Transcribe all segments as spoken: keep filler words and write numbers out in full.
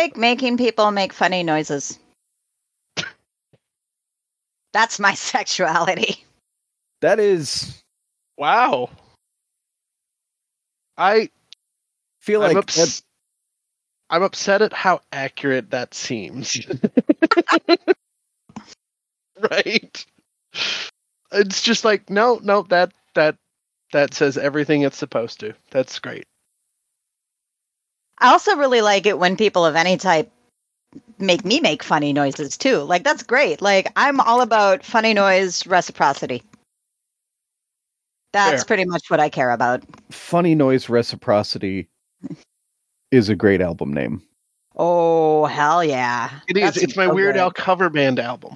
like making people make funny noises. That's my sexuality. That is... Wow. I feel I'm like... ups- that- I'm upset at how accurate that seems. Right? It's just like, no, no, that that that says everything it's supposed to. That's great. I also really like it when people of any type make me make funny noises too. Like, that's great. Like, I'm all about funny noise reciprocity. That's Fair. pretty much what I care about. Funny Noise Reciprocity is a great album name. Oh, hell yeah. It is. That's It's my so Weird good. Al cover band album.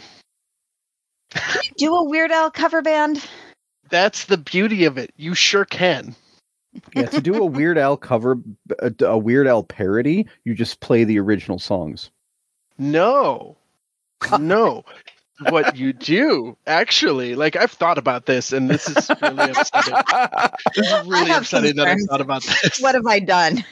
Can you do a Weird Al cover band? That's the beauty of it. You sure can. Yeah, to do a Weird Al cover, a, a Weird Al parody, you just play the original songs. No. No. What you do, actually, like, I've thought about this, and this is really upsetting. This is really have upsetting that I've concerns. thought about this. What have I done?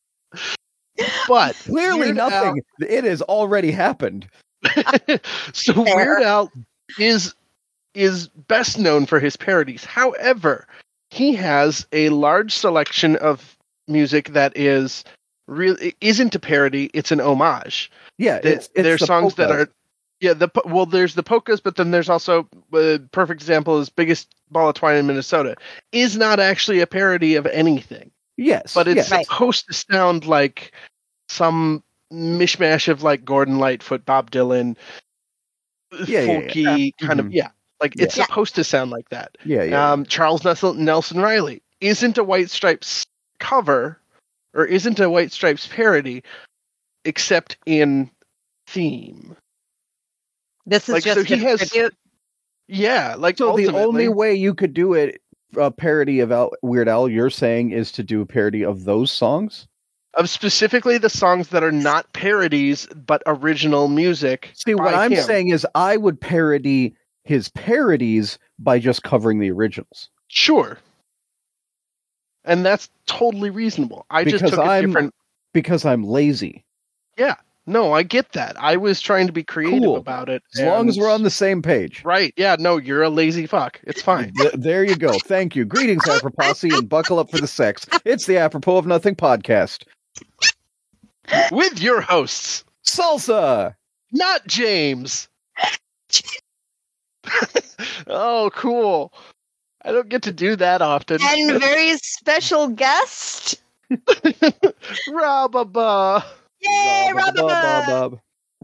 But Clearly Weird Al- nothing. It has already happened. so Fair. Weird Al is is best known for his parodies. However, he has a large selection of music that is real isn't a parody, it's an homage. Yeah, The- it's, it's there's the songs that polka. are yeah, the po- well there's the polkas, but then there's also a perfect example is Biggest Ball of Twine in Minnesota is not actually a parody of anything. Yes, But it's yes. Right. supposed to sound like some mishmash of like Gordon Lightfoot, Bob Dylan, Yeah, yeah, yeah. folky kind of Mhm. yeah. Like it's Yeah. supposed to sound like that. Yeah, yeah. Um, Charles Nelson, Nelson Riley isn't a White Stripes cover or isn't a White Stripes parody, except in theme. This is Like, just so he a has- tribute. Yeah, like So the ultimately, only way you could do it, a parody of Al, Weird Al, you're saying, is to do a parody of those songs? of specifically the songs that are not parodies but original music. See, what by I'm him. saying is I would parody his parodies by just covering the originals. Sure. And that's totally reasonable. I just Because took a I'm- different. Because I'm lazy. Yeah, no, I get that. I was trying to be creative Cool. about it. As long as and- we're on the same page. Right, yeah, no, you're a lazy fuck. It's fine. Th- there you go. Thank you. Greetings, Aproposse, and buckle up for the sex. It's the Apropos of Nothing podcast. With your hosts, Salsa! not James. Oh, cool. I don't get to do that often. And very special guest. Rababa. Yay, Robaba!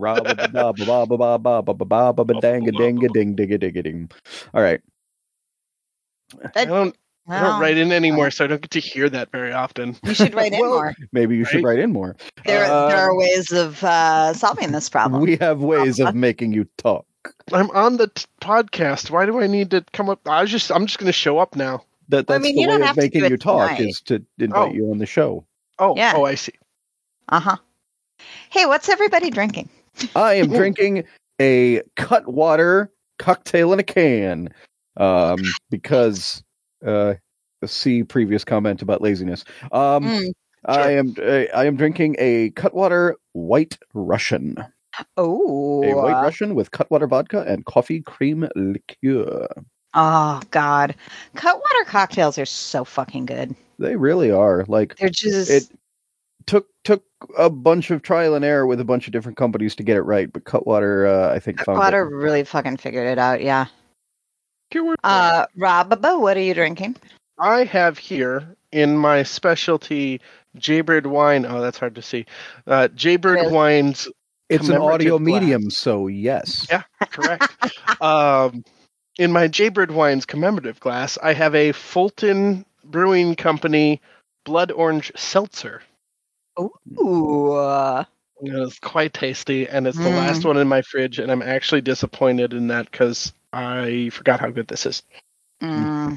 Ding. All right. I don't, I don't Wow. write in anymore, so I don't get to hear that very often. You should write in Well, more. Maybe you should Right? write in more. There, Uh, there are ways of uh, solving this problem. We have ways of making you talk. I'm on the t- podcast. Why do I need to come up? I was just, I'm just going to show up now. That Well, I that's mean, the you way don't of have to making do it you talk tonight. is to invite Oh. you on the show. Oh, Yeah. oh, I see. Uh huh. Hey, what's everybody drinking? I am drinking a Cutwater cocktail in a can. Um, because uh, see previous comment about laziness. Um, Mm. I am uh, I am drinking a Cutwater White Russian. Oh, A White Russian with Cutwater vodka and coffee cream liqueur. oh God, Cutwater cocktails are so fucking good. They really are. Like They're just it took took a bunch of trial and error with a bunch of different companies to get it right, but Cutwater uh, I think found Cutwater it. really fucking figured it out. Yeah. Keyword. Uh, Robaba, what are you drinking? I have here in my specialty Jaybird wine. Oh, that's hard to see. Uh, Jaybird It is. wines. It's an audio commemorative glass. medium, so yes. Yeah, correct. um, in my Jaybird wines commemorative glass, I have a Fulton Brewing Company Blood Orange Seltzer. Ooh. uh, It's quite tasty, and it's the Mm. last one in my fridge, and I'm actually disappointed in that because I forgot how good this is. Mm.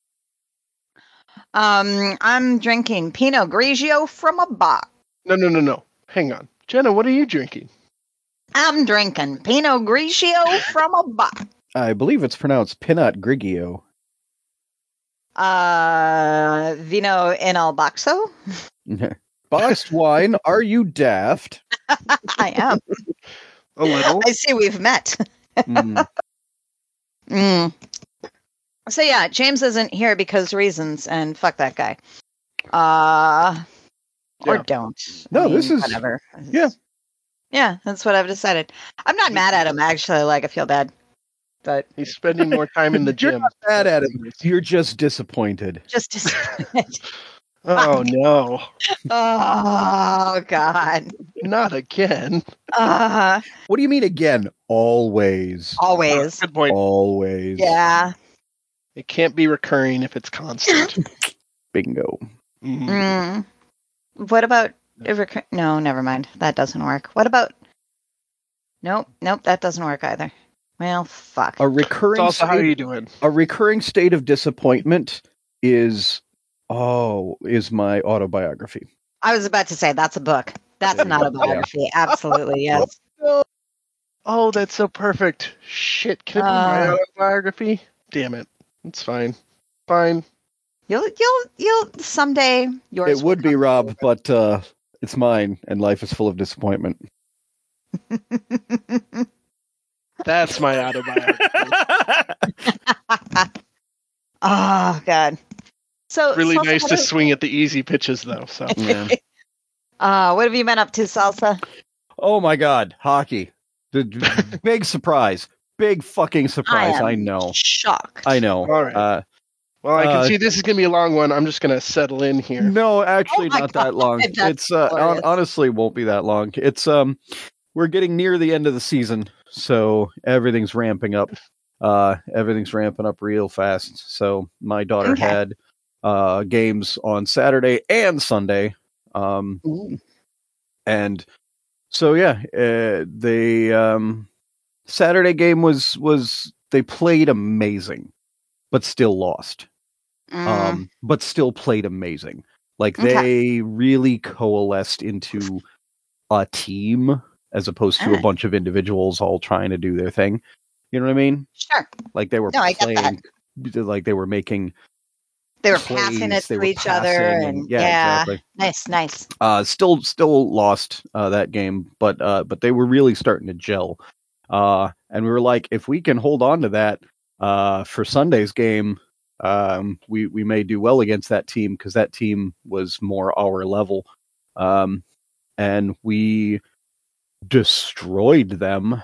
Um, I'm drinking Pinot Grigio from a box. No, no, no, no. Hang on. Jenna, what are you drinking? I'm drinking Pinot Grigio from a box. I believe it's pronounced Pinot Grigio. Uh, Vino in el Baxo. Boxed wine, are you daft? I am. A little. I see we've met. Mm. Mm. So yeah, James isn't here because reasons, and fuck that guy. Uh, or Yeah. don't. No, I mean, this is- whatever. yeah. Yeah, that's what I've decided. I'm not mad at him, actually. Like, I feel bad. But He's spending more time in the You're gym. not mad at him. You're just disappointed. just disappointed. Oh no, Oh, God. not again. Uh, What do you mean again? Always. always. Good point. Always. Yeah. It can't be recurring if it's constant. Bingo. Mhm. Mm. What about a recur- no, never mind. That doesn't work. What about Nope, nope, that doesn't work either. Well, fuck. A recurring So also, how are state, you doing? a recurring state of disappointment is oh is my autobiography. I was about to say that's a book. That's There you not go. a biography. Absolutely, yes. Oh, that's so perfect. Shit, can it be my Uh. autobiography? Damn it. It's fine. Fine. You'll you'll you'll someday yours It would will be come Rob, forward. but uh, it's mine, and life is full of disappointment. That's my autobiography. Oh, God. So Really Salsa, nice what to have- swing at the easy pitches, though. So Yeah. Uh, what have you been up to, Salsa? Oh my God, hockey! The the big surprise, big fucking surprise. am I know, shocked. I know. All right. Uh, well, I can Uh, see this is gonna be a long one. I'm just gonna settle in here. no, actually, Oh my not that long. God, that's It's uh, hon- glorious. honestly won't be that long. It's um, we're getting near the end of the season, so everything's ramping up. Uh, everything's ramping up real fast. So my daughter Okay. had uh games on Saturday and Sunday. Um, Ooh. and so yeah, uh, the um Saturday game was was they played amazing, but still lost. Mm, Um, but still played amazing. Like Okay. they really coalesced into a team as opposed to a Alright. bunch of individuals all trying to do their thing. You know what I mean? sure. Like they were No, I get that. playing, like they were making They were plays, passing it they to were each other, passing, and yeah, yeah, exactly. nice, nice. Uh, still, still lost uh, that game, but uh, but they were really starting to gel. Uh, and we were like, if we can hold on to that uh, for Sunday's game, um, we we may do well against that team because that team was more our level, um, and we destroyed them.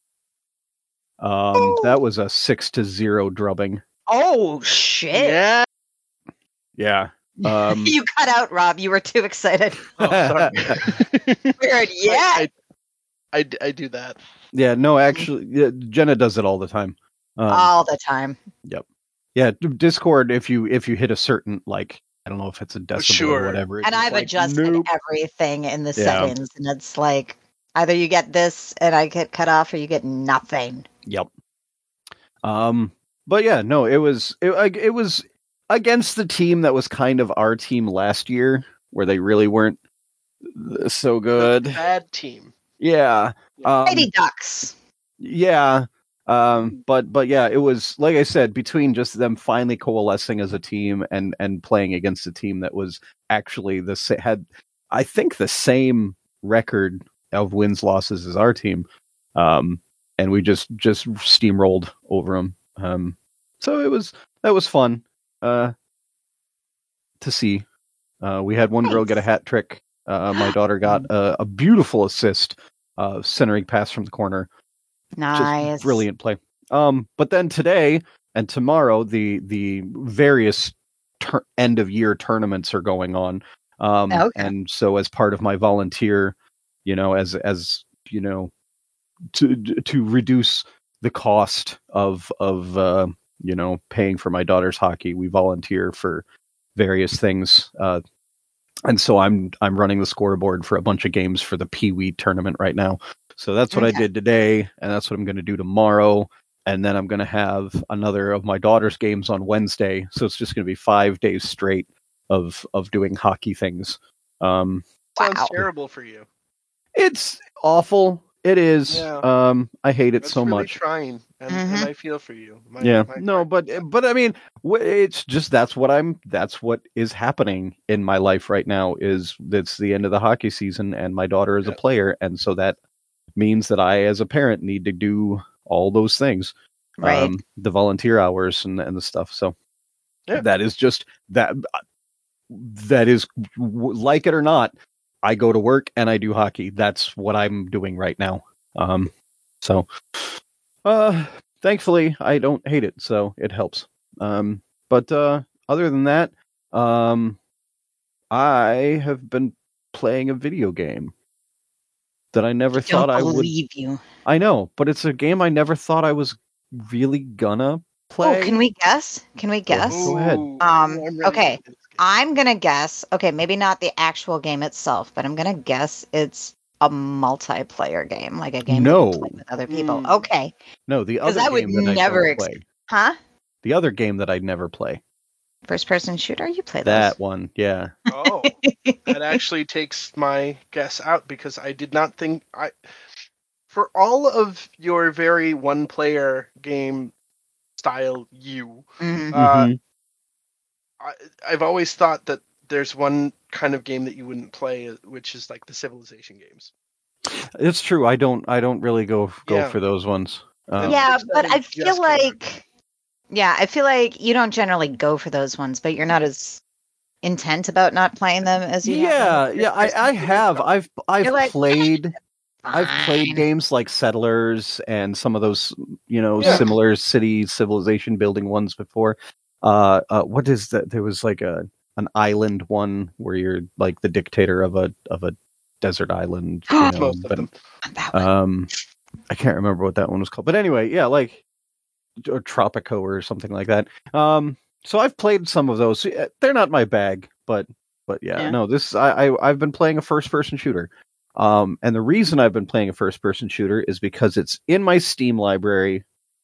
Um, that was a six to zero drubbing. Oh shit! Yeah. Yeah. Um, You cut out, Rob. You were too excited. Oh, sorry. Weird. Yeah. I, I, I, I do that. yeah. No, actually, yeah, Jenna does it all the time. Um, All the time. Yeah, D- Discord. If you if you hit a certain like, I don't know if it's a decibel Sure. or whatever. it's And just I've like, adjusted nope. everything in the Yeah. settings, and it's like either you get this and I get cut off, or you get nothing. Yep. Um, but yeah, no, it was it, like, it was against the team that was kind of our team last year, where they really weren't so good. The bad team. Yeah. Um, Mighty Ducks. yeah. Um, but but yeah, it was like I said, between just them finally coalescing as a team and and playing against a team that was actually the sa- had I think the same record of wins losses as our team, um, and we just just steamrolled over them. Um, so it was that was fun uh, to see. Uh, we had one girl get a Nice. hat trick. Uh, my daughter got a, a beautiful assist, uh, centering pass from the corner. Nice. Just brilliant play. Um, but then today and tomorrow, the the various tur- end of year tournaments are going on. Um, Okay. and so as part of my volunteer, you know, as as you know, to to reduce the cost of of uh, you know paying for my daughter's hockey, we volunteer for various things. Uh, and so I'm I'm running the scoreboard for a bunch of games for the Pee Wee tournament right now. So that's what I Okay. did today, and that's what I'm going to do tomorrow. And then I'm going to have another of my daughter's games on Wednesday. So it's just going to be five days straight of of doing hockey things. Um, Sounds Wow. terrible for you. it's awful. It is. Yeah. Um, I hate it That's so really much. trying, and, Mhm. and I feel for you. My, Yeah. my No, heart but goes out. but I mean, wh- it's just that's what I'm. That's what is happening in my life right now. Is it's the end of the hockey season, and my daughter is a Yeah. player, and so that means that I, as a parent, need to do all those things, Right. um, the volunteer hours and and the stuff. So Yeah. that is just that. That is, w- like it or not, I go to work and I do hockey. That's what I'm doing right now. Um, so, uh, thankfully, I don't hate it, so it helps. Um, but uh, other than that, um, I have been playing a video game that I never I thought don't I would. believe you. I know, but it's a game I never thought I was really gonna play. Oh, can we guess? Can we Go- guess? go ahead. Ooh, Um, I'm ready okay. to play this game. I'm gonna guess. Okay, maybe not the actual game itself, but I'm gonna guess it's a multiplayer game, like a game that No. you play with other people. Mm. Okay, No, the because other I would game that I never don't ex- play. huh? The other game that I'd never play. First-person shooter. You play That those? one, yeah. Oh, that actually takes my guess out because I did not think I. For all of your very one-player game style, you, Mhm. uh, Mhm. I, I've always thought that there's one kind of game that you wouldn't play, which is like the Civilization games. It's true. I don't. I don't really go go Yeah. for those ones. Um, Yeah, This but time I just feel came out. like, yeah, I feel like you don't generally go for those ones, but you're not as intent about not playing them as you have. yeah, on the yeah. I, first-person I shooter, have. so I've I've you're like, played. I've played fine. games like Settlers and some of those, you know, Yeah. similar city civilization building ones before. Uh, uh, what is that? There was like a an island one where you're like the dictator of a of a desert island. You know, Most of but, them. That one. um, I can't remember what that one was called. But anyway, yeah, like or Tropico or something like that. Um, so I've played some of those. Yeah, they're not my bag, but but yeah, Yeah. no. This I, I I've been playing a first person shooter. Um, and the reason I've been playing a first person shooter is because it's in my Steam library,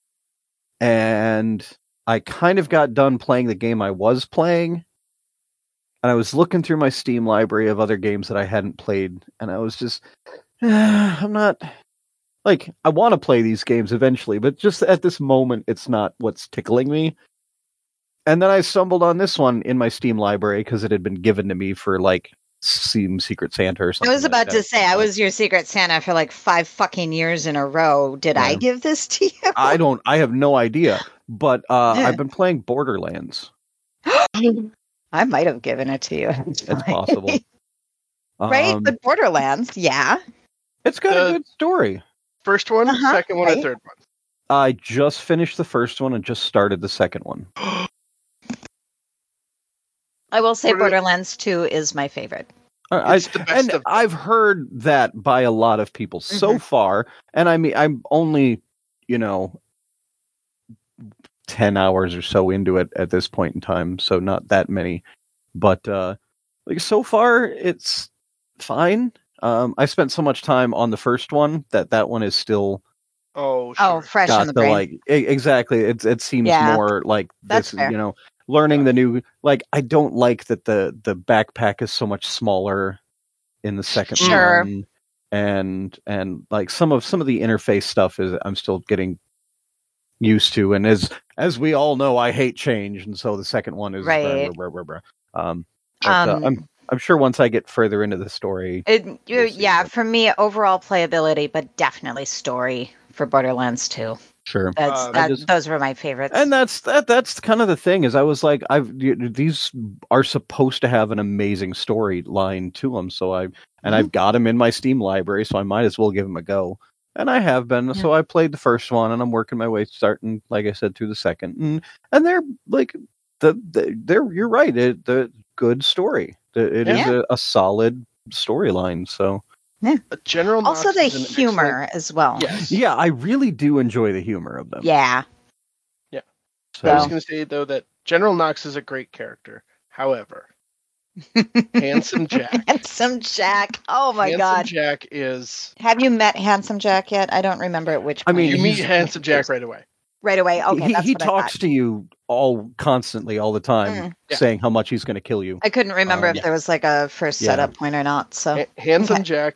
and I kind of got done playing the game I was playing, and I was looking through my Steam library of other games that I hadn't played, and I was just, eh, I'm not. Like, I want to play these games eventually, but just at this moment, it's not what's tickling me. And then I stumbled on this one in my Steam library because it had been given to me for, like, Steam Secret Santa or I something. was like about that to at say, some I point. was your Secret Santa for like five fucking years in a row. Did I Yeah. give this to you? I don't, I have no idea. But uh, Yeah. I've been playing Borderlands. I might have given it to you. It's possible. Right? Um, But Borderlands, yeah. it's got The- a good story. First one, Uh-huh, second one, right. or third one? I just finished the first one and just started the second one. I will say What are- Borderlands two is my favorite. I, It's the best and of them. I've heard that by a lot of people so Mhm. far, and I mean, I'm only, you know, ten hours or so into it at this point in time, so not that many. But uh, like so far, it's fine. Um, I spent so much time on the first one that that one is still Oh, sure. Oh, fresh in got the the brain. like e- exactly. It it seems Yeah. more like That's this, fair. you know, learning the new. Like I don't like that the the backpack is so much smaller in the second Sure. one, and and like some of some of the interface stuff is I'm still getting used to, and as as we all know, I hate change, and so the second one is Right. brr, brr, brr, brr, brr. Um, but, uh, Um, I'm I'm sure once I get further into the story, it, you, we'll see, yeah, but- for me, overall playability, but definitely story for Borderlands two. sure. That's Um, I that, just- those were my favorites. And that's that. That's kind of the thing. Is I was like, I've y- these are supposed to have an amazing storyline to them. So I and Mhm. I've got them in my Steam library, so I might as well give them a go. And I have been. So I played the first one, and I'm working my way, starting like I said, through the second. And and they're like the, the they're you're right. It the good story. The, it is Yeah. a, a solid storyline. So A General also Knox the is an humor as well. excellent- Yes. yeah, I really do enjoy the humor of them. Yeah. So, I was So- going to say though that General Knox is a great character. However, Handsome Jack. Handsome Jack. Oh my Handsome god. Jack is. Have you met Handsome Jack yet? I don't remember at which I point. mean, You meet he's- Handsome Jack right away. right away. Okay, he that's he what I talks thought. to you all constantly, all the time, Mm. Yeah. saying how much he's going to kill you. I couldn't remember Um, if yeah. there was like a first Yeah. setup point or not. So Ha- Handsome Okay. Jack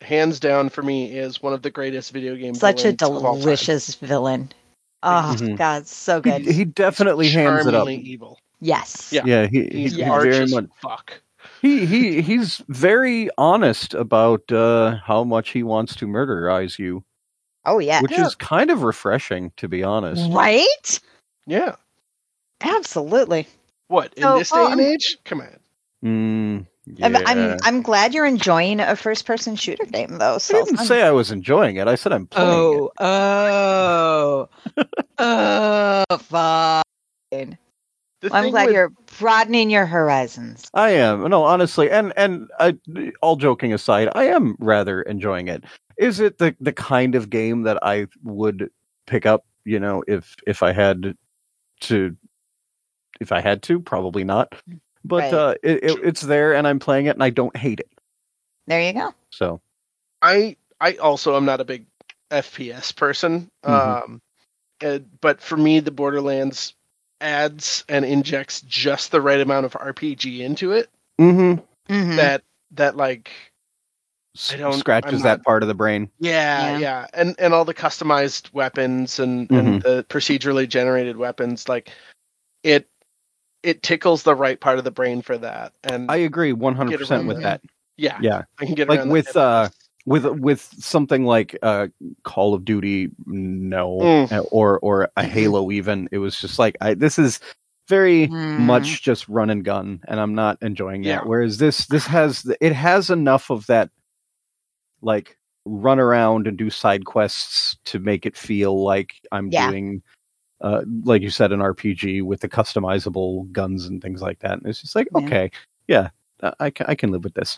hands down for me is one of the greatest video game Such a villains of all time. delicious villain. Oh Mhm. God, so good. He, he definitely hands it up. Charmingly evil. Yes. Yeah. Yeah, he, he, He's he arch very as much. fuck. He he he's very honest about uh, how much he wants to murderize you, Oh yeah. which is kind of refreshing, to be honest. Right? Yeah. Absolutely. What, in So, this day well, and I'm- age? Come on. Mm, I'm, yeah. I'm I'm glad you're enjoying a first person shooter game though. I So didn't say I was enjoying it. I said I'm playing it. Oh, oh, oh, fine. The Well, I'm thing glad with- you're broadening your horizons. I am. No, honestly, and and I, all joking aside, I am rather enjoying it. Is it the the kind of game that I would pick up, you know, if if I had to if I had to? Probably not. But Right. uh it, it, it's there and I'm playing it and I don't hate it. There you go. So, I I also am not a big F P S person. Mhm. Um, uh, but for me, the Borderlands adds and injects just the right amount of R P G into it mhm. Mhm. that that like S- I don't- scratches I'm that not- part of the brain. yeah Yeah. yeah, and and all the customized weapons and and the procedurally generated weapons, like it it tickles the right part of the brain for that. And I agree one hundred percent around with that. that. yeah, Yeah. I can get Like around with, that. uh, With with something like uh, Call of Duty, no, Mm. or or a Halo, even it was just like I, this is very Mm. much just run and gun, and I'm not enjoying that. Yeah. Whereas this this has it has enough of that, like run around and do side quests to make it feel like I'm Yeah. doing, uh, like you said, an R P G with the customizable guns and things like that. And it's just like, Yeah. okay, yeah, I can I can live with this.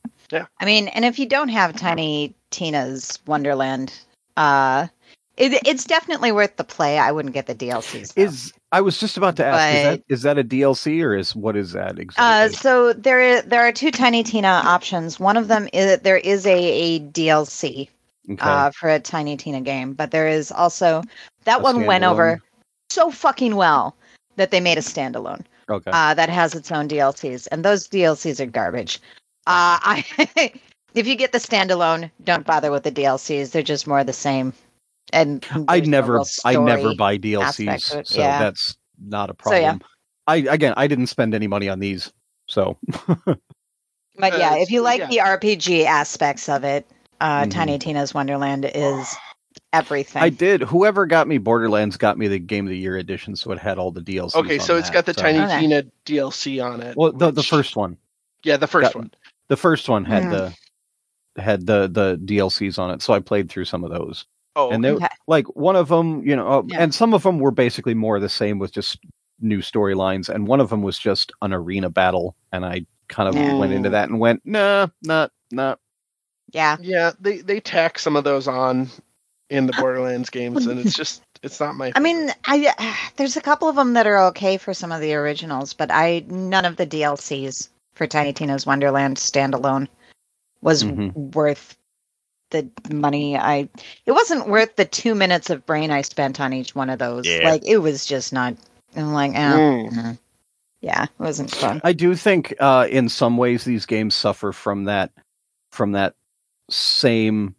I mean, and if you don't have Tiny Tina's Wonderland, uh, it, it's definitely worth the play. I wouldn't get the D L Cs. though. Is I was just about to ask, is that But- is that a D L C or is what is that Uh, exactly? so there is, there are two Tiny Tina options. One of them is there is a, a D L C Okay. uh, for a Tiny Tina game, but there is also that A one went standalone. over so fucking well that they made a standalone okay. uh, that has its own D L Cs, and those D L Cs are garbage. Uh, I if you get the standalone, don't bother with the D L Cs; they're just more of the same. And I there's no never real I never story. buy D L aspect Cs, to it, so yeah. that's not a So, yeah. problem. I again I didn't spend any money on these, so But Uh, yeah, if you so, like yeah. the R P G aspects of it, uh, Mhm. Tiny Tina's Wonderland is everything. I did. Whoever got me Borderlands got me the Game of the Year edition, so it had all the D L Cs. Okay, on so it's that, got the so- Tiny Okay. Tina D L C on it. Well, the the which- first one, yeah, the first got- one. the first one had Mm. the had the the D L Cs on it, so I played through some of those. Oh, And they Okay. like one of them, you know, uh, Yeah. and some of them were basically more the same with just new storylines, and one of them was just an arena battle, and I kind of Yeah. went into that and went, nah, not not. Yeah. yeah, they they tack some of those on in the Borderlands games, and it's just it's not my. I mean, I there's a couple of them that are okay for some of the originals, but I none of the D L Cs for Tiny Tina's Wonderland standalone was Mhm. worth the money. I it wasn't worth the two minutes of brain I spent on each one of those. Yeah. Like it was just not. I'm like, eh, Mm. mm. yeah, it wasn't fun. I do think, uh, in some ways, these games suffer from that from that same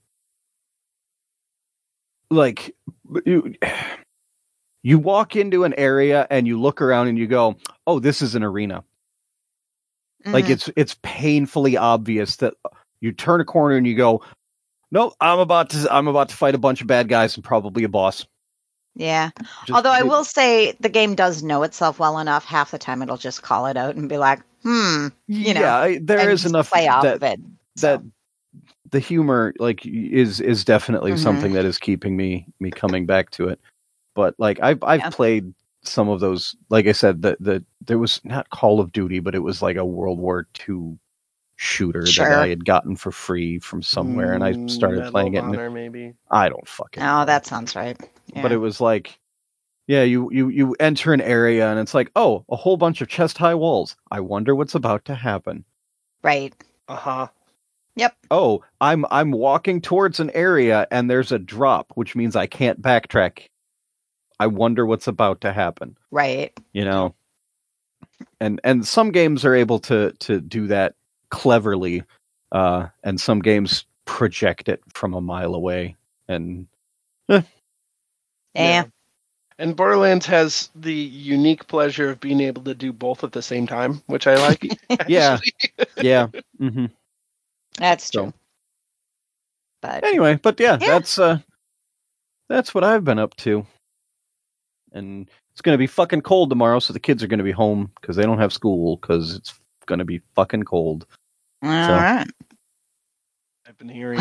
like you. You walk into an area and you look around and you go, "Oh, this is an arena." Like Mhm. it's it's painfully obvious that you turn a corner and you go, "No, I'm about to I'm about to fight a bunch of bad guys and probably a boss." Yeah. Just- Although I it- will say the game does know itself well enough. Half the time it'll just call it out and be like, "Hmm," you know, yeah, I- there and is just enough play off that of it. that So, the humor like is is definitely Mhm. something that is keeping me me coming back to it. But like I've I've Yeah. played some of those. Like I said, the the there was not Call of Duty, but it was like a World War Two shooter Sure. that I had gotten for free from somewhere, and I Mm, started Medal playing it. of And Honor, maybe. I don't fucking. oh, know. that sounds right. Yeah. But it was like, yeah, you you you enter an area and it's like, oh, a whole bunch of chest high walls. I wonder what's about to happen. right. Uh huh. Oh, I'm I'm walking towards an area and there's a drop, which means I can't backtrack. I wonder what's about to happen. Right. You know, and and some games are able to to do that cleverly, uh, and some games project it from a mile away. And Yeah. Yeah. And Borderlands has the unique pleasure of being able to do both at the same time, which I like. yeah, yeah. Mm-hmm. That's So- true. But Anyway, but yeah, Yeah. that's uh, that's what I've been up to. And it's gonna be fucking cold tomorrow, so the kids are gonna be home because they don't have school because it's gonna be fucking cold. all right. I've been hearing.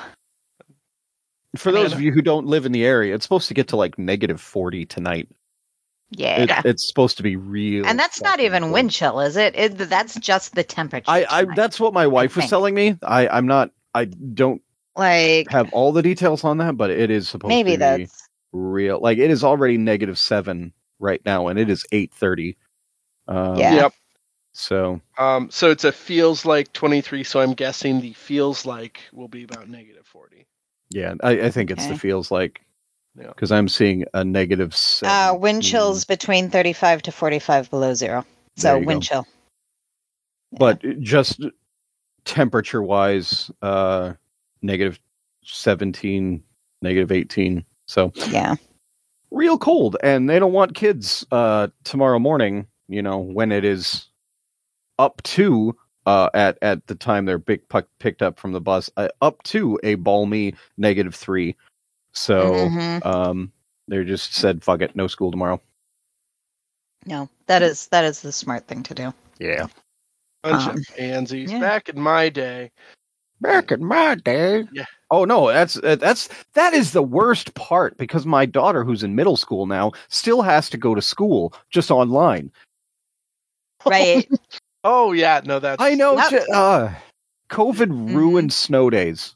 For I those mean, of you who don't live in the area, it's supposed to get to like negative forty tonight. Yeah. It, it's supposed to be real, And that's not fucking even cold. wind chill, is it? it? That's just the temperature. I, I tonight. that's what my wife was think. telling me. I, I'm not. I don't like have all the details on that, but it is supposed maybe to be that's real. Like it is already negative seven right now, and it is eight thirty. Um, Yeah. Yep. So Um, so it's a feels like twenty-three, so I'm guessing the feels like will be about negative forty. yeah, I, I think it's the Okay. feels like Yeah. because I'm seeing a negative seven. uh wind chills between thirty-five to forty-five below zero. So There you wind go. chill. But just temperature wise, uh, negative seventeen, negative eighteen. So Yeah. real cold, and they don't want kids uh, tomorrow morning. You know when it is up to uh, at at the time they're big puck picked up from the bus, uh, up to a balmy negative three. So Mhm. um, they just said, "Fuck it, no school tomorrow." No, that is that is the smart thing to do. Yeah. Bunch Um, of pansies. yeah. Back in my day. Back in my day. Yeah. Oh no, that's uh, that's that is the worst part because my daughter, who's in middle school now, still has to go to school just online. Right. Oh yeah, no, that's I know. Yep. ju- uh, COVID ruined snow days.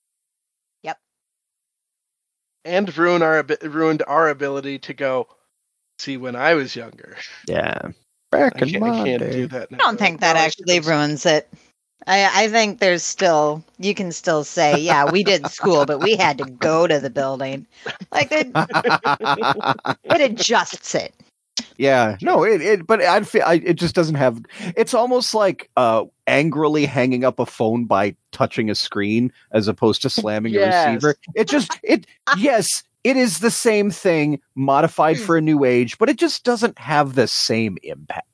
and ruin our abi- ruined our ability to go. See, when I was younger, Yeah, back I in can't, my I can't day. do that. Now. I don't think that Now I actually just- ruins it. I, I think there's still you can still say, yeah, we did school, but we had to go to the building. Like it, it adjusts it. Yeah, no, it, it but I feel I, it just doesn't have. It's almost like uh, angrily hanging up a phone by touching a screen as opposed to slamming a Yes. receiver. It just it yes, it is the same thing modified for a new age, but it just doesn't have the same impact.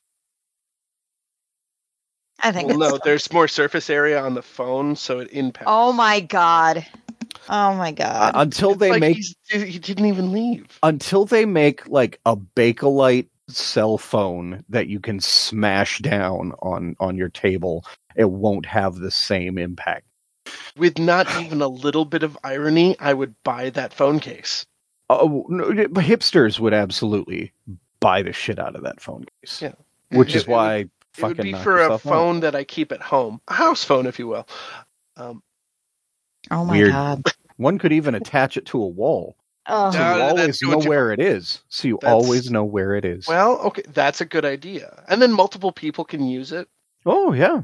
I think. Well, it's no, still- there's more surface area on the phone, so it impacts. Oh my god. Oh my Uh, god. until It's they like make he's, he didn't even leave. until they make like a Bakelite cell phone that you can smash down on on your table, it won't have the same impact. With not even a little bit of irony, I would buy that phone case. Oh, no, but hipsters would absolutely buy the shit out of that phone case. Yeah. Which It- is it why It fucking would be knock for a yourself out. phone that I keep at home, a house phone, if you will. Um, Oh my Weird. god. One could even attach it to a wall, Oh. so No, you that's always going know too where far. it is. So you That's- always know where it is. well, okay, that's a good idea, and then multiple people can use it. Oh yeah,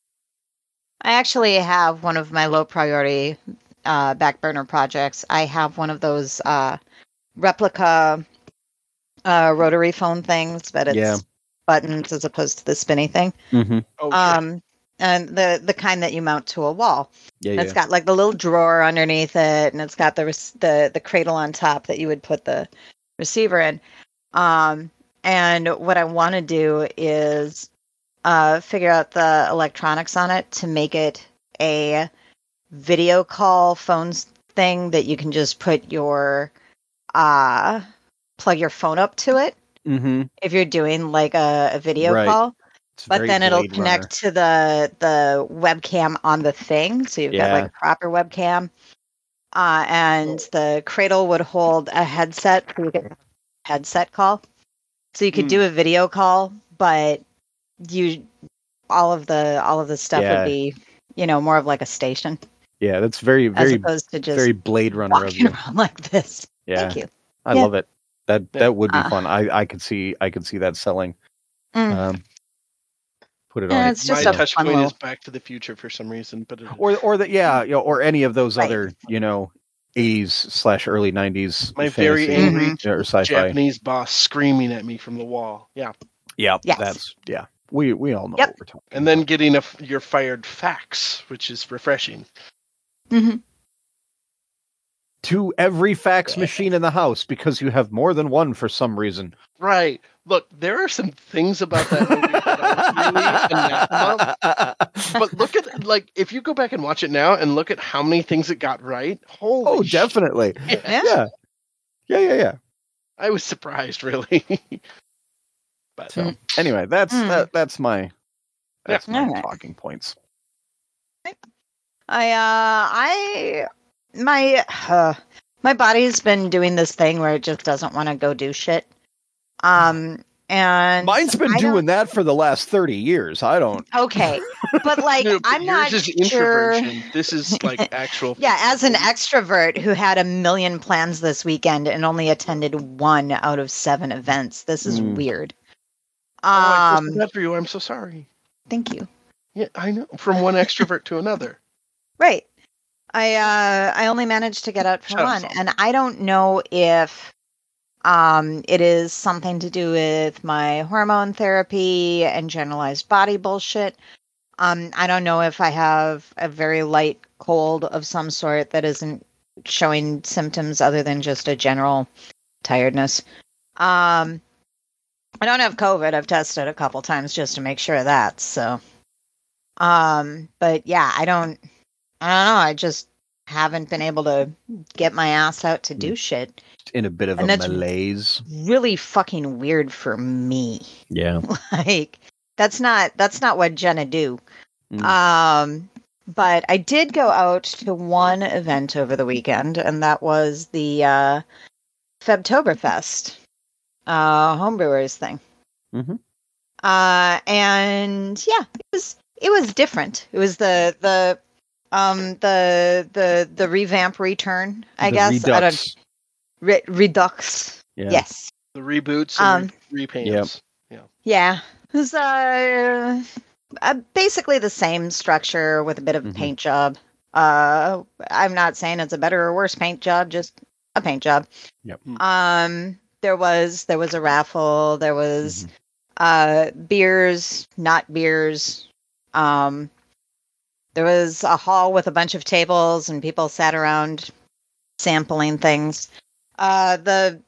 I actually have one of my low priority uh, back burner projects. I have one of those uh, replica uh, rotary phone things, but it's Yeah. buttons as opposed to the spinny thing. mm-hmm. Oh, sure. Um, and the the kind that you mount to a wall. yeah, And yeah. It's got like the little drawer underneath it, and it's got the res- the the cradle on top that you would put the receiver in. Um, and what I want to do is uh, figure out the electronics on it to make it a video call phones thing that you can just put your uh plug your phone up to it Mm-hmm. if you're doing like a, a video Right. call. It's But very then it'll Blade connect Runner. to the the webcam on the thing, so you've got Yeah. like a proper webcam. Uh, and the cradle would hold a headset, so you get a headset call. So you could Hmm. do a video call, but you all of the all of the stuff Yeah. would be, you know, more of like a station Yeah, that's very as very opposed to just very Blade Runner of walking you. around like this. Yeah, Thank you. I Yeah. love it. That Yeah. that would be Uh, fun. I I could see I could see that selling. Mm. Um, put it Yeah, on. it's just My a touch fun point little- is Back to the Future for some reason, but it, or or that yeah, you know, or any of those Right. other you know eighties slash early nineties my very fantasy angry or sci-fi. Japanese boss screaming at me from the wall. Yeah, Yeah, Yes. that's yeah. We we all know Yep. what we're talking. and then getting a f- your fired fax, which is refreshing. Mm-hmm. To every fax machine in the house because you have more than one for some reason. Right. Look, there are some things about that movie that are really anathema. But look at, like, if you go back and watch it now and look at how many things it got right, holy Oh, definitely. shit. Yeah. Yeah. Yeah, yeah, yeah. I was surprised, really. But So anyway, that's Mm. that, that's my that's Yeah. my Alright. talking points. I uh I my uh, my body's been doing this thing where it just doesn't want to go do shit. Um and Mine's been I don't- doing that for the last thirty years. I don't. Okay. But like No, but I'm not yours is sure. introversion. This is like actual. Yeah, as an extrovert who had a million plans this weekend and only attended one out of seven events, this is Mm. weird. Oh, I feel Um so bad for you. I'm so sorry. thank you. Yeah, I know. From one extrovert to another. Right. I uh I only managed to get out for Shut up, one, Saul. and I don't know if um it is something to do with my hormone therapy and generalized body bullshit. Um I don't know if I have a very light cold of some sort that isn't showing symptoms other than just a general tiredness. Um I don't have COVID. I've tested a couple times just to make sure of that. So um but yeah, I don't I don't know. I just haven't been able to get my ass out to do shit. In a bit of And a that's- malaise. Really fucking weird for me. Yeah. Like that's not that's not what Jenna do. Mm. Um but I did go out to one event over the weekend, and that was the uh Febtoberfest uh homebrewers thing. Mhm. Uh and yeah, it was it was different. It was the the um the the the revamp return, I The guess. I don't Redux. re- redux. Yeah. Yes. The reboots and Um, re- repaints. Yeah. It was uh, uh basically the same structure with a bit of a Mhm. paint job. Uh I'm not saying it's a better or worse paint job, just a paint job. Yep. Um there was there was a raffle, there was Mhm. uh beers, not beers. Um there was a hall with a bunch of tables and people sat around sampling things. Uh the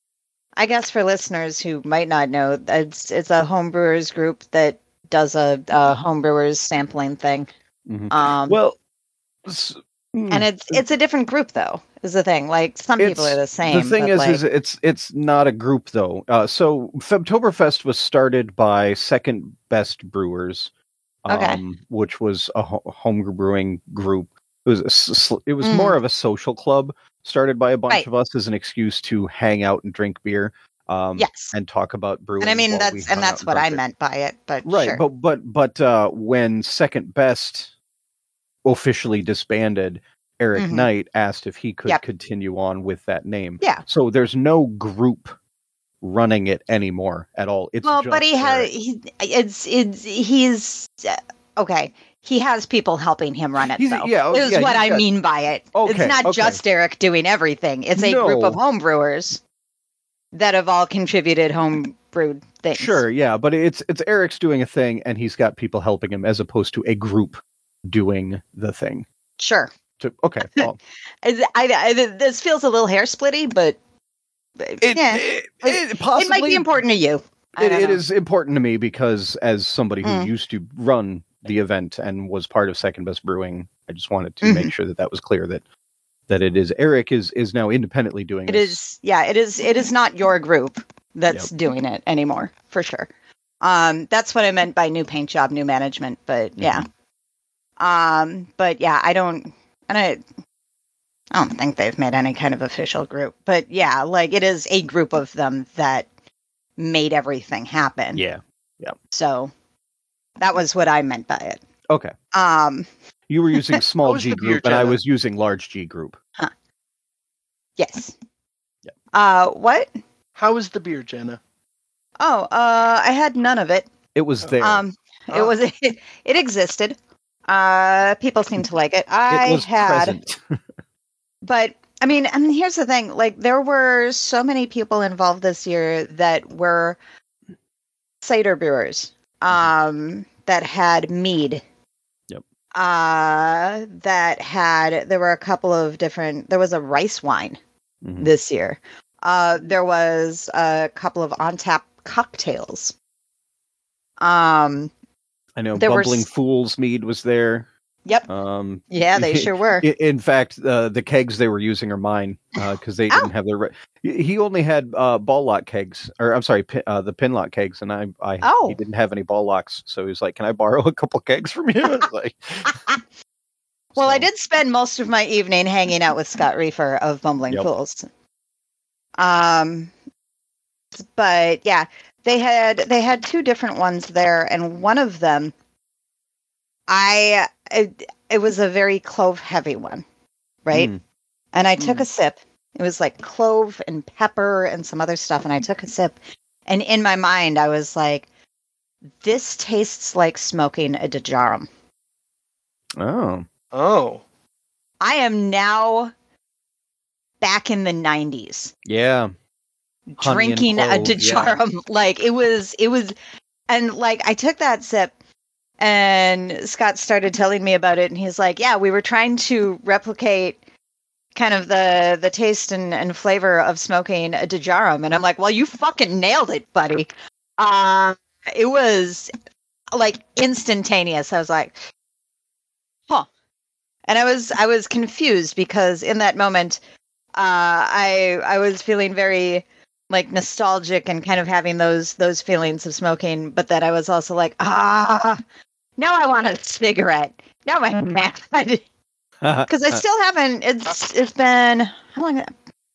I guess for listeners who might not know, it's it's a homebrewers group that does a, a homebrewers sampling thing. Mhm. Um Well, s- mm, and it's it's a different group though, is the thing. Like some people It's- are the same. The thing but is, like, is it's it's not a group though. Uh, so Febtoberfest was started by Second Best Brewers, um, Okay. which was a ho- home brewing group. It was a s- it was Mm. more of a social club started by a bunch Right. of us as an excuse to hang out and drink beer, um, yes. and talk about brewing. And I mean while we that's hung and out that's what drank I beer. meant by it, but Right, sure. but but but uh, when Second Best officially disbanded, Eric Mhm. Knight asked if he could Yep. continue on with that name. Yeah. So there's no group running it anymore at all. It's Well, just but he has Eric. he, it's it's he's uh, okay. He has people helping him run it He's- though. yeah, oh, is yeah, what he's I got- mean by it. Okay, It's not okay. just Eric doing everything. It's a group No. of homebrewers that have all contributed home brewed things. Sure, yeah, but it's it's Eric's doing a thing and he's got people helping him as opposed to a group doing the thing. Sure. To, okay, well, I, I, I- this feels a little hair splitty, but it, yeah, it, it- it possibly it might be important to you. I It, don't it know. is important to me because as somebody who Mm. used to run the event and was part of Second Best Brewing, I just wanted to Mhm. make sure that that was clear that that it is Eric is is now independently doing It this. is, yeah, it is. It is not your group that's doing it anymore, for sure. Um, that's what I meant by new paint job, new management. But yeah, um, but yeah, I don't, and I, I don't think they've made any kind of official group. But yeah, like it is a group of them that made everything happen. Yeah. So that was what I meant by it. Okay. Um, You were using small was G the beer, group and I Jenna? was using large G group. yes. Yeah. Uh, what? How is the beer, Jenna? Oh, uh, I had none of it. It was there. Um, it Oh. was it, it existed. Uh, people seem to like it. I it was had, present. but I mean, and here's the thing: like, there were so many people involved this year that were cider brewers, um, that had mead. Yep. uh, that had, there were a couple of different, there was a rice wine Mhm. this year. Uh, there was a couple of on-tap cocktails. Um, I know there were Bumbling s- Fool's mead was there. Yep. Um, Yeah, they sure were. i- In fact, uh, the kegs they were using are mine because they Oh. didn't have their. Re- he only had uh, ball lock kegs, or I'm sorry, pin, uh, the pin lock kegs, and I, I Oh. he didn't have any ball locks, so he was like, "Can I borrow a couple kegs from you?" I was like, Well, I so, did spend most of my evening hanging out with Scott Reefer of Bumbling Yep. Fools. Um, but yeah, they had they had two different ones there, and one of them, I it, it was a very clove heavy one, right? Mm. And I took Mm. a sip. It was like clove and pepper and some other stuff, and I took a sip, and in my mind, I was like, "This tastes like smoking a Dejarum." Oh, Oh. I am now back in the nineties. yeah. Honey and Drinking a clove, yeah. Dejarum. Like it was, it was, and like I took that sip, and Scott started telling me about it, and he's like, "Yeah, we were trying to replicate kind of the the taste and, and flavor of smoking a Dejarum," and I'm like, "Well, you fucking nailed it, buddy." Uh, it was like instantaneous. I was like, "Huh," and I was I was confused because in that moment, uh, I I was feeling very like nostalgic and kind of having those those feelings of smoking, but then I was also like, ah, now I want a cigarette. Now I'm mad because I still haven't. It's it's been how long?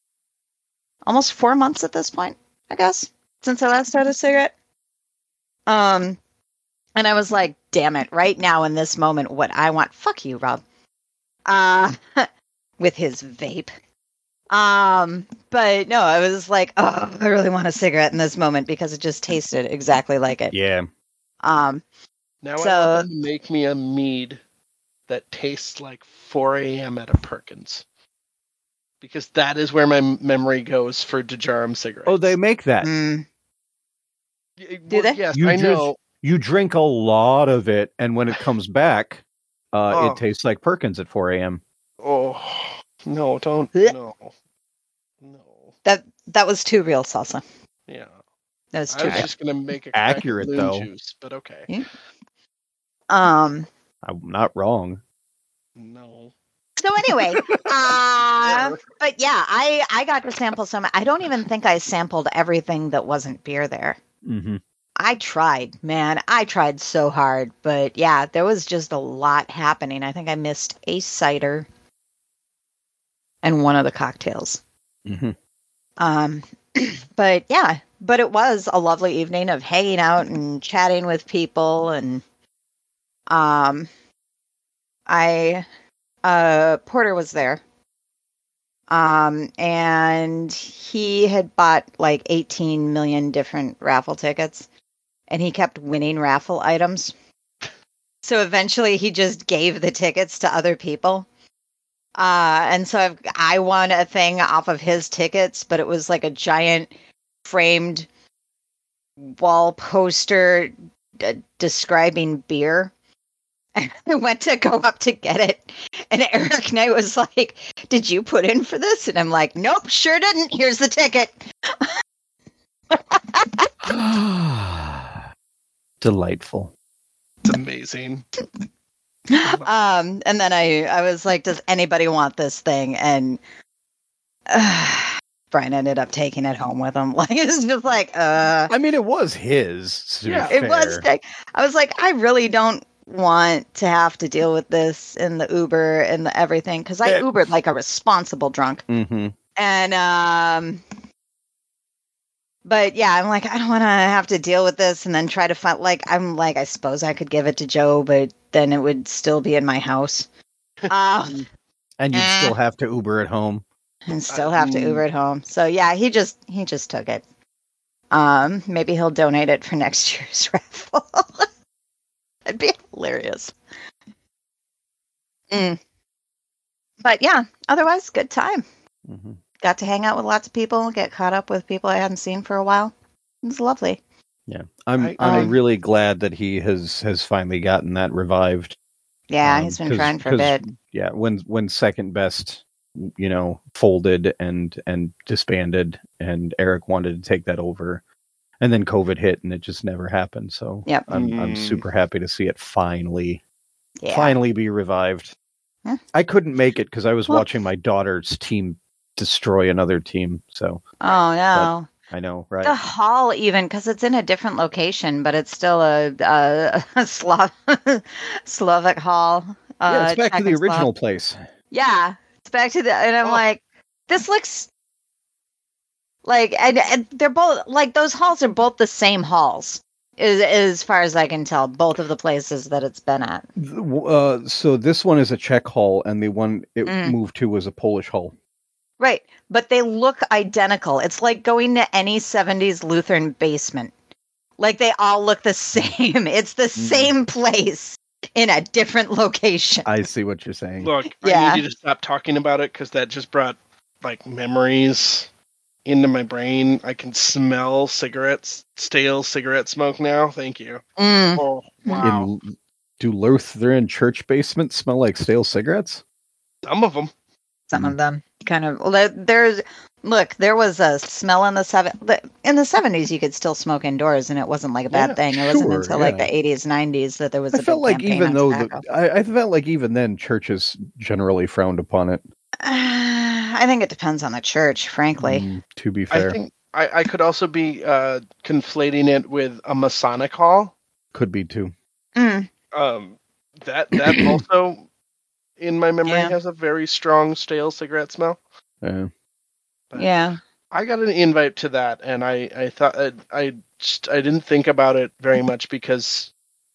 Almost four months at this point, I guess, since I last had a cigarette. Um, and I was like, damn it! Right now in this moment, what I want. Fuck you, Rob. Uh, with his vape. Um, but no, I was like, oh, I really want a cigarette in this moment because it just tasted exactly like it. yeah. Um, Now So- I want them to make me a mead that tastes like four a.m. at a Perkins. Because that is where my m- memory goes for Dejarum cigarettes. Oh, they make that. mm, Y- Do they? Yes, You I just- know. You drink a lot of it, and when it comes back, uh, Oh. it tastes like Perkins at four a.m. Oh, no, don't. Blech. No. No. that that was too real salsa. Yeah. That was I too was real. just going to make a crack Accurate, loon though. juice, but okay. Yeah. Um. I'm not wrong. No. So anyway, uh, but yeah, I I got to sample some. I don't even think I sampled everything that wasn't beer there. Mm-hmm. I tried, man. I tried so hard, but yeah, there was just a lot happening. I think I missed a cider and one of the cocktails. Mm-hmm. Um, but yeah, but it was a lovely evening of hanging out and chatting with people, and um, I uh Porter was there. Um, and he had bought like eighteen million different raffle tickets, and he kept winning raffle items. So eventually he just gave the tickets to other people. Uh, and so I've, I won a thing off of his tickets, but it was like a giant framed wall poster d- describing beer. And I went to go up to get it, and Eric Knight was like, "Did you put in for this?" And I'm like, "Nope, sure didn't. Here's the ticket." Delightful. It's amazing. Um, and then I, I was like, "Does anybody want this thing?" And uh, Brian ended up taking it home with him. Like it's just like, uh, I mean, it was his. To be Yeah, it was. fair. Like, I was like, I really don't want to have to deal with this in the Uber and the everything because I Yeah. Ubered like a responsible drunk. Mm-hmm. And um but yeah, I'm like, I don't want to have to deal with this and then try to find like I'm like, I suppose I could give it to Joe, but then it would still be in my house. Um And you'd Eh. still have to Uber at home. and still have to Mm. Uber it home. So yeah, he just he just took it. Um maybe he'll donate it for next year's raffle. That'd be hilarious. Mm. But yeah, otherwise good time. Mm-hmm. Got to hang out with lots of people, get caught up with people I hadn't seen for a while. It was lovely. Yeah, I'm I- I'm um, really glad that he has has finally gotten that revived. Yeah, Um, he's been 'cause- trying for a 'cause, bit. Yeah, when when Second Best, you know, folded and and disbanded, and Eric wanted to take that over, and then COVID hit, and it just never happened. So Yep. I'm I'm Mm. super happy to see it finally Yeah. finally be revived. Huh? I couldn't make it because I was Well- watching my daughter's team destroy another team. So Oh no. I know, right? The hall, even because it's in a different location, but it's still a, a, a Slav Slovak hall. Uh, yeah, it's back to the Czechoslovakia. original place. Yeah, it's back to the, and I'm Oh. like, this looks like, and, and they're both like those halls are both the same halls, as, as far as I can tell. Both of the places that it's been at. Uh, so this one is a Czech hall, and the one it Mm. moved to was a Polish hall. Right, but they look identical. It's like going to any seventies Lutheran basement. Like they all look the same. It's the same place in a different location. I see what you're saying. Look, Yeah. I need you to stop talking about it because that just brought like memories into my brain. I can smell cigarettes, stale cigarette smoke now. Thank you. Mm. Oh wow, In, do Lutheran church basements smell like stale cigarettes? some of them. Some of them kind of. Well, there- there's look. There was a smell in the seven. the- In the seventies, you could still smoke indoors, and it wasn't like a bad Yeah, thing. It wasn't sure, until like yeah. the eighties, nineties that there was. I a felt big like campaign even on though the, tobacco. I, I felt like even then churches generally frowned upon it. I think it depends on the church, frankly. Mm, to be fair, I think I, I could also be uh, conflating it with a Masonic hall. could be too. Mm. Um, that that also, in my memory, Yeah. has a very strong stale cigarette smell. Yeah. But Yeah. I got an invite to that, and I I thought I I, just, I didn't think about it very much because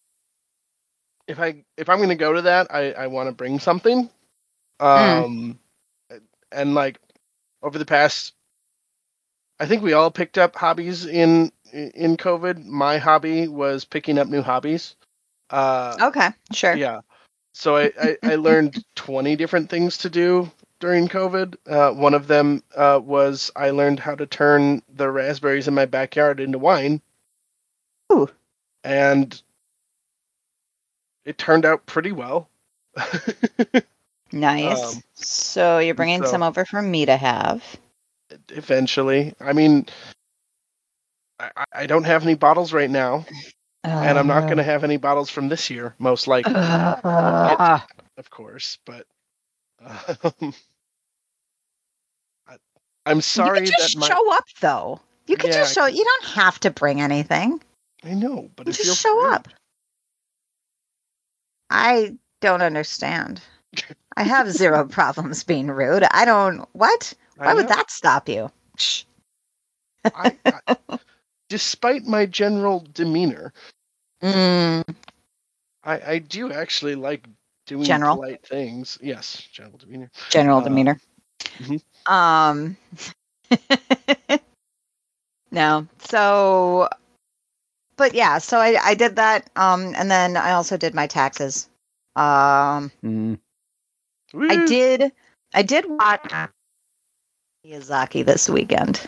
if I if I'm going to go to that, I I want to bring something. Um, and like over the past, I think we all picked up hobbies in in COVID. My hobby was picking up new hobbies. Uh, Okay. Sure. yeah. So I, I, I learned twenty different things to do during COVID. Uh, one of them uh, was I learned how to turn the raspberries in my backyard into wine. Ooh. And it turned out pretty well. Nice. Um, so you're bringing so- some over for me to have. Eventually. I mean, I, I don't have any bottles right now, and I'm not going to have any bottles from this year, most likely. Uh, Of course, but um, I, I'm sorry you can just that my show up, though. You can Yeah, just show. You don't have to bring anything. I know, but You it just feels show rude. up. I don't understand. I have zero problems being rude. I don't. What? I Why would know. that stop you? Shh. I, I, despite my general demeanor, Mm, I, I do actually like doing General? polite things. Yes, general demeanor. general Uh, demeanor. mhm. Um. No. So, but yeah. So I I did that. Um, and then I also did my taxes. Um, Mm. I Woo! did. I did watch Miyazaki this weekend.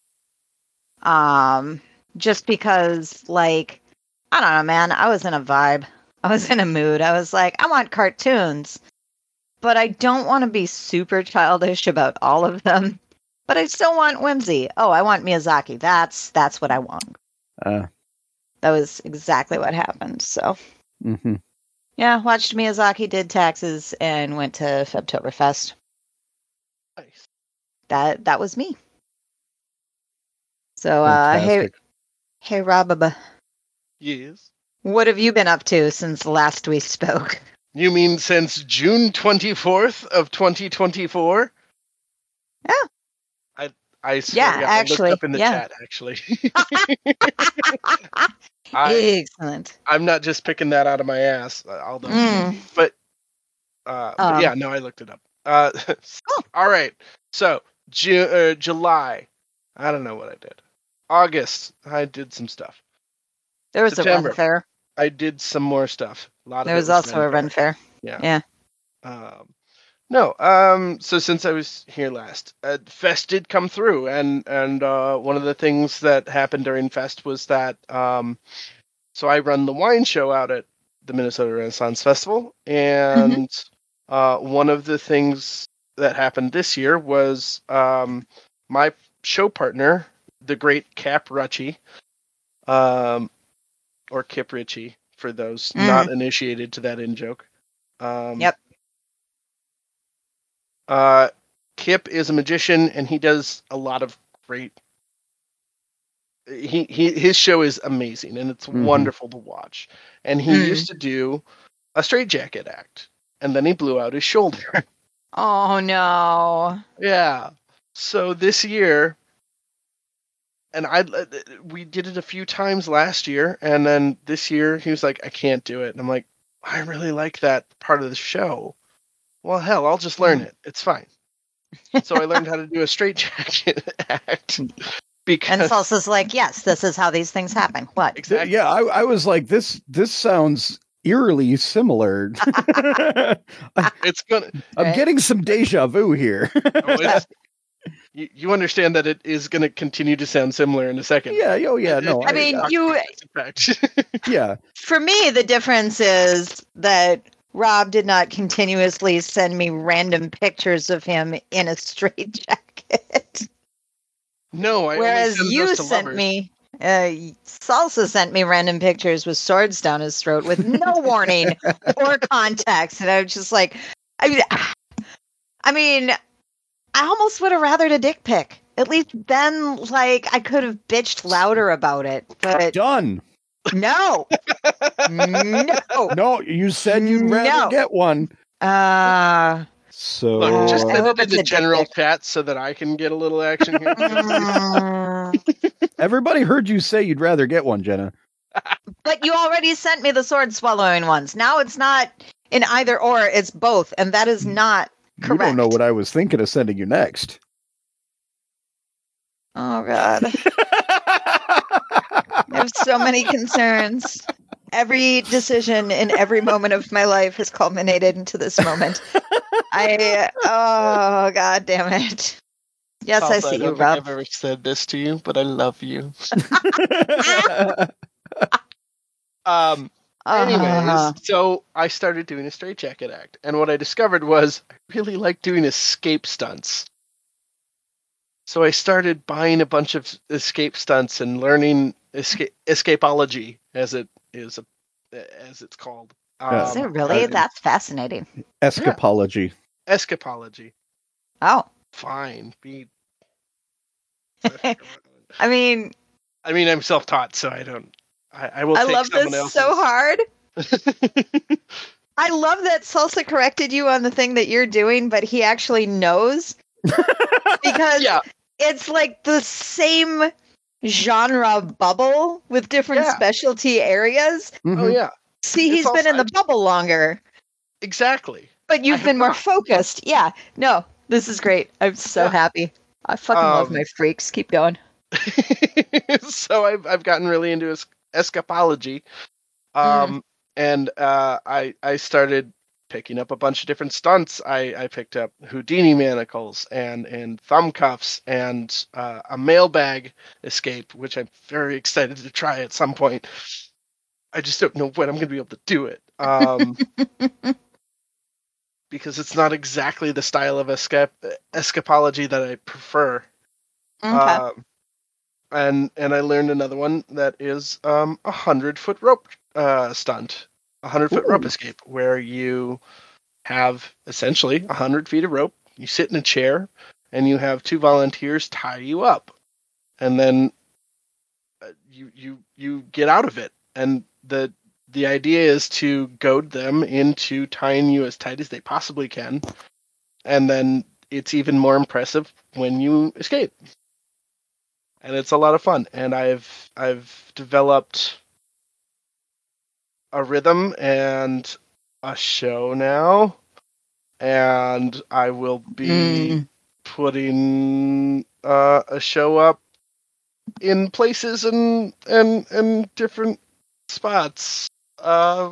Um, just because, like, I don't know, man. I was in a vibe. I was in a mood. I was like, I want cartoons, but I don't want to be super childish about all of them. But I still want whimsy. Oh, I want Miyazaki. That's that's what I want. Uh, That was exactly what happened. So hmm yeah, watched Miyazaki, did taxes, and went to Febtoberfest. Nice. That that was me. So uh, hey Fantastic. hey Rob, Yes. what have you been up to since last we spoke? You mean since June twenty-fourth of twenty twenty-four? Yeah. I I swear Yeah, to God, I actually, looked up in the yeah. chat actually. I Excellent. I'm not just picking that out of my ass, uh, although Mm. but uh but Um. yeah, no, I looked it up. Uh all right. So, Ju- uh, July. I don't know what I did. August, I did some stuff. There was a September. Ren Fair. I did some more stuff. A lot of There it was also a Ren Fair. Yeah. Yeah. Um, no. Um. So since I was here last, uh, Fest did come through, and and uh, one of the things that happened during Fest was that um, so I run the wine show out at the Minnesota Renaissance Festival, and mm-hmm. uh, one of the things that happened this year was um, my show partner, the great Cap Ritchie, um, or Kip Ritchie, for those mm. not initiated to that in joke. Um, yep. Uh, Kip is a magician, and he does a lot of great. He, he his show is amazing, and it's mm-hmm. wonderful to watch. And he mm. used to do a straitjacket act, and then he blew out his shoulder. Oh no! Yeah. So this year, and I we did it a few times last year, and then this year he was like, "I can't do it," and I'm like, "I really like that part of the show." Well, hell, I'll just learn it. It's fine. So I learned how to do a straitjacket act. Because... And Salsa's like, yes, this is how these things happen. What? Exactly. Yeah, I, I was like, this this sounds eerily similar. It's gonna. I'm right? getting some deja vu here. Oh, you, you understand that it is going to continue to sound similar in a second. Yeah. Oh, yeah. No. I, I mean, I, you. Yeah. For me, the difference is that Rob did not continuously send me random pictures of him in a straitjacket. No, I whereas only send you those to sent lovers. me, uh, Salsa sent me random pictures with swords down his throat with no warning or context, and I was just like, I mean, I mean, I almost would have rathered a dick pic. At least then, like, I could have bitched louder about it. But done. No. no. No, you said you'd rather no. get one. Uh so Look, just send it in the it's general chat so that I can get a little action here. Everybody heard you say you'd rather get one, Jenna. But you already sent me the sword swallowing ones. Now it's not in either or, it's both, and that is not correct. You don't know what I was thinking of sending you next. Oh God. I have so many concerns. Every decision in every moment of my life has culminated into this moment. I, oh, God damn it. Yes, also, I see I don't you, think Rob. I've ever said this to you, but I love you. um. Anyways, uh-huh. So I started doing a straitjacket act, and what I discovered was I really like doing escape stunts. So I started buying a bunch of escape stunts and learning escape escapology, as it is, as it's called. Um, is it really? Uh, That's fascinating. Escapology. Yeah. Escapology. Oh. Fine. Be. I mean. I mean, I'm self-taught, so I don't. I, I will. I take love someone this else's. so hard. I love that Salsa corrected you on the thing that you're doing, but he actually knows. Because yeah. It's like the same genre bubble with different yeah. specialty areas. Mm-hmm. Oh yeah. See, he's it's been also, in the bubble longer. Exactly. But you've I been more focused. Yeah. No, this is great. I'm so yeah. happy. I fucking um, love my freaks. Keep going. So I've I've gotten really into es- escapology. Um mm. and uh I I started picking up a bunch of different stunts. I, I picked up Houdini manacles and, and thumb cuffs and uh, a mailbag escape, which I'm very excited to try at some point. I just don't know when I'm going to be able to do it. Um, because it's not exactly the style of escape, escapology that I prefer. Okay. Um, and, and I learned another one that is um, a hundred-foot rope uh, stunt. A hundred-foot rope escape, where you have essentially a hundred feet of rope. You sit in a chair, and you have two volunteers tie you up, and then uh, you you you get out of it. And the the idea is to goad them into tying you as tight as they possibly can, and then it's even more impressive when you escape. And it's a lot of fun. And I've I've developed a rhythm and a show now, and I will be mm. putting uh, a show up in places and and and different spots. Uh,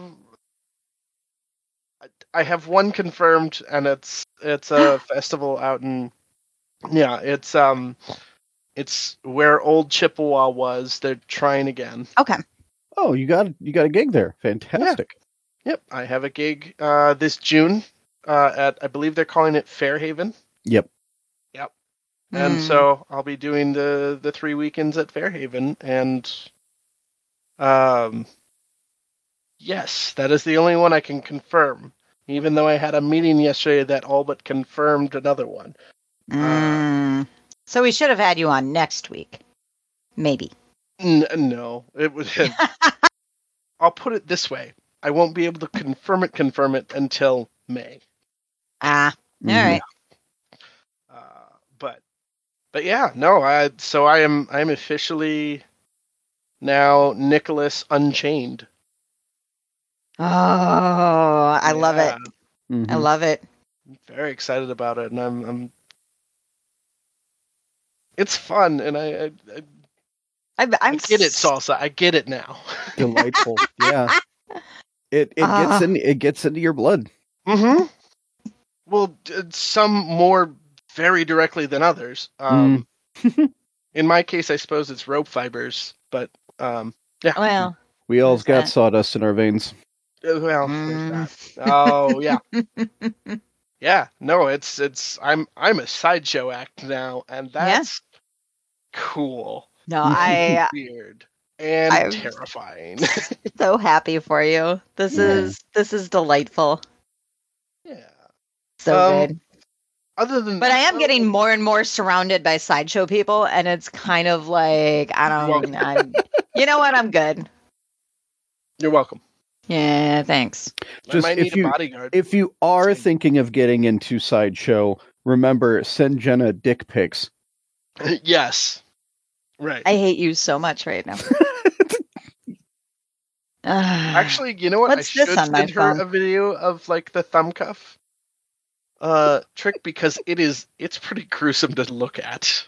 I have one confirmed, and it's it's a festival out in yeah, it's um it's where old Chippewa was. They're trying again. Okay. Oh, you got you got a gig there. Fantastic. Yep, I have a gig uh, this June uh, at, I believe they're calling it Fairhaven. Yep. Yep. And Mm. so I'll be doing the, the three weekends at Fairhaven, and um, yes, that is the only one I can confirm, even though I had a meeting yesterday that all but confirmed another one. Mm. So we should have had you on next week. Maybe. N- no, it would. I'll put it this way: I won't be able to confirm it, confirm it until May. Ah, all Mhm. right. Uh, but, but yeah, no. I so I am I am officially now Nicholas Unchained. Oh, I love it. Yeah, I Mhm. love it. I'm very excited about it, and I'm I'm. It's fun, and I I, I, I'm, I I'm get it, s- Salsa. I get it now. Delightful. Yeah. It it Ah. gets in it gets into your blood. Mm-hmm. Well, d- some more very directly than others. Um, in my case, I suppose it's rope fibers, but um, yeah. Well, We all's there's got that. sawdust in our veins. Uh, Well, Mm. there's that. Oh yeah, yeah. No, it's it's. I'm I'm a sideshow act now, and that's cool. No, I Weird and I'm terrifying. so happy for you. This Yeah. is this is delightful. Yeah. So Um, good. Other than But that, I am though, getting more and more surrounded by sideshow people, and it's kind of like I You're welcome. don't. I, you know what? I'm good. You're welcome. Yeah, thanks. I Just might if need a you bodyguard. if you are Same. thinking of getting into sideshow, remember send Jenna dick pics. Yes. Right. I hate you so much right now. Ah, Actually, you know what? what's I should this on my send her phone? a video of like the thumb cuff uh trick, because it is it's pretty gruesome to look at.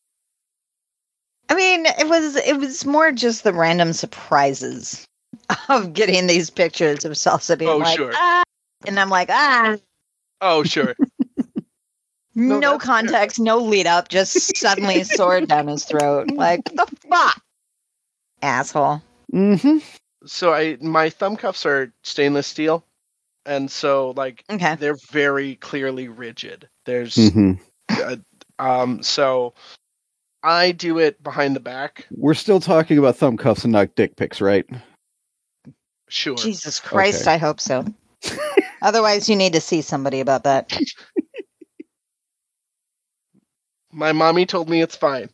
I mean, it was it was more just the random surprises of getting these pictures of Salsa being Oh, like, sure. ah, and I'm like, ah, Oh, sure. No, no that's fair. context, no lead up, just suddenly sword down his throat. Like, the fuck, asshole. Mm-hmm. So I my thumb cuffs are stainless steel, and so like Okay. they're very clearly rigid. There's Mm-hmm. uh, um so I do it behind the back. We're still talking about thumb cuffs and not dick pics, right? Sure. Jesus Christ, Okay. I hope so. Otherwise, you need to see somebody about that. My mommy told me it's fine.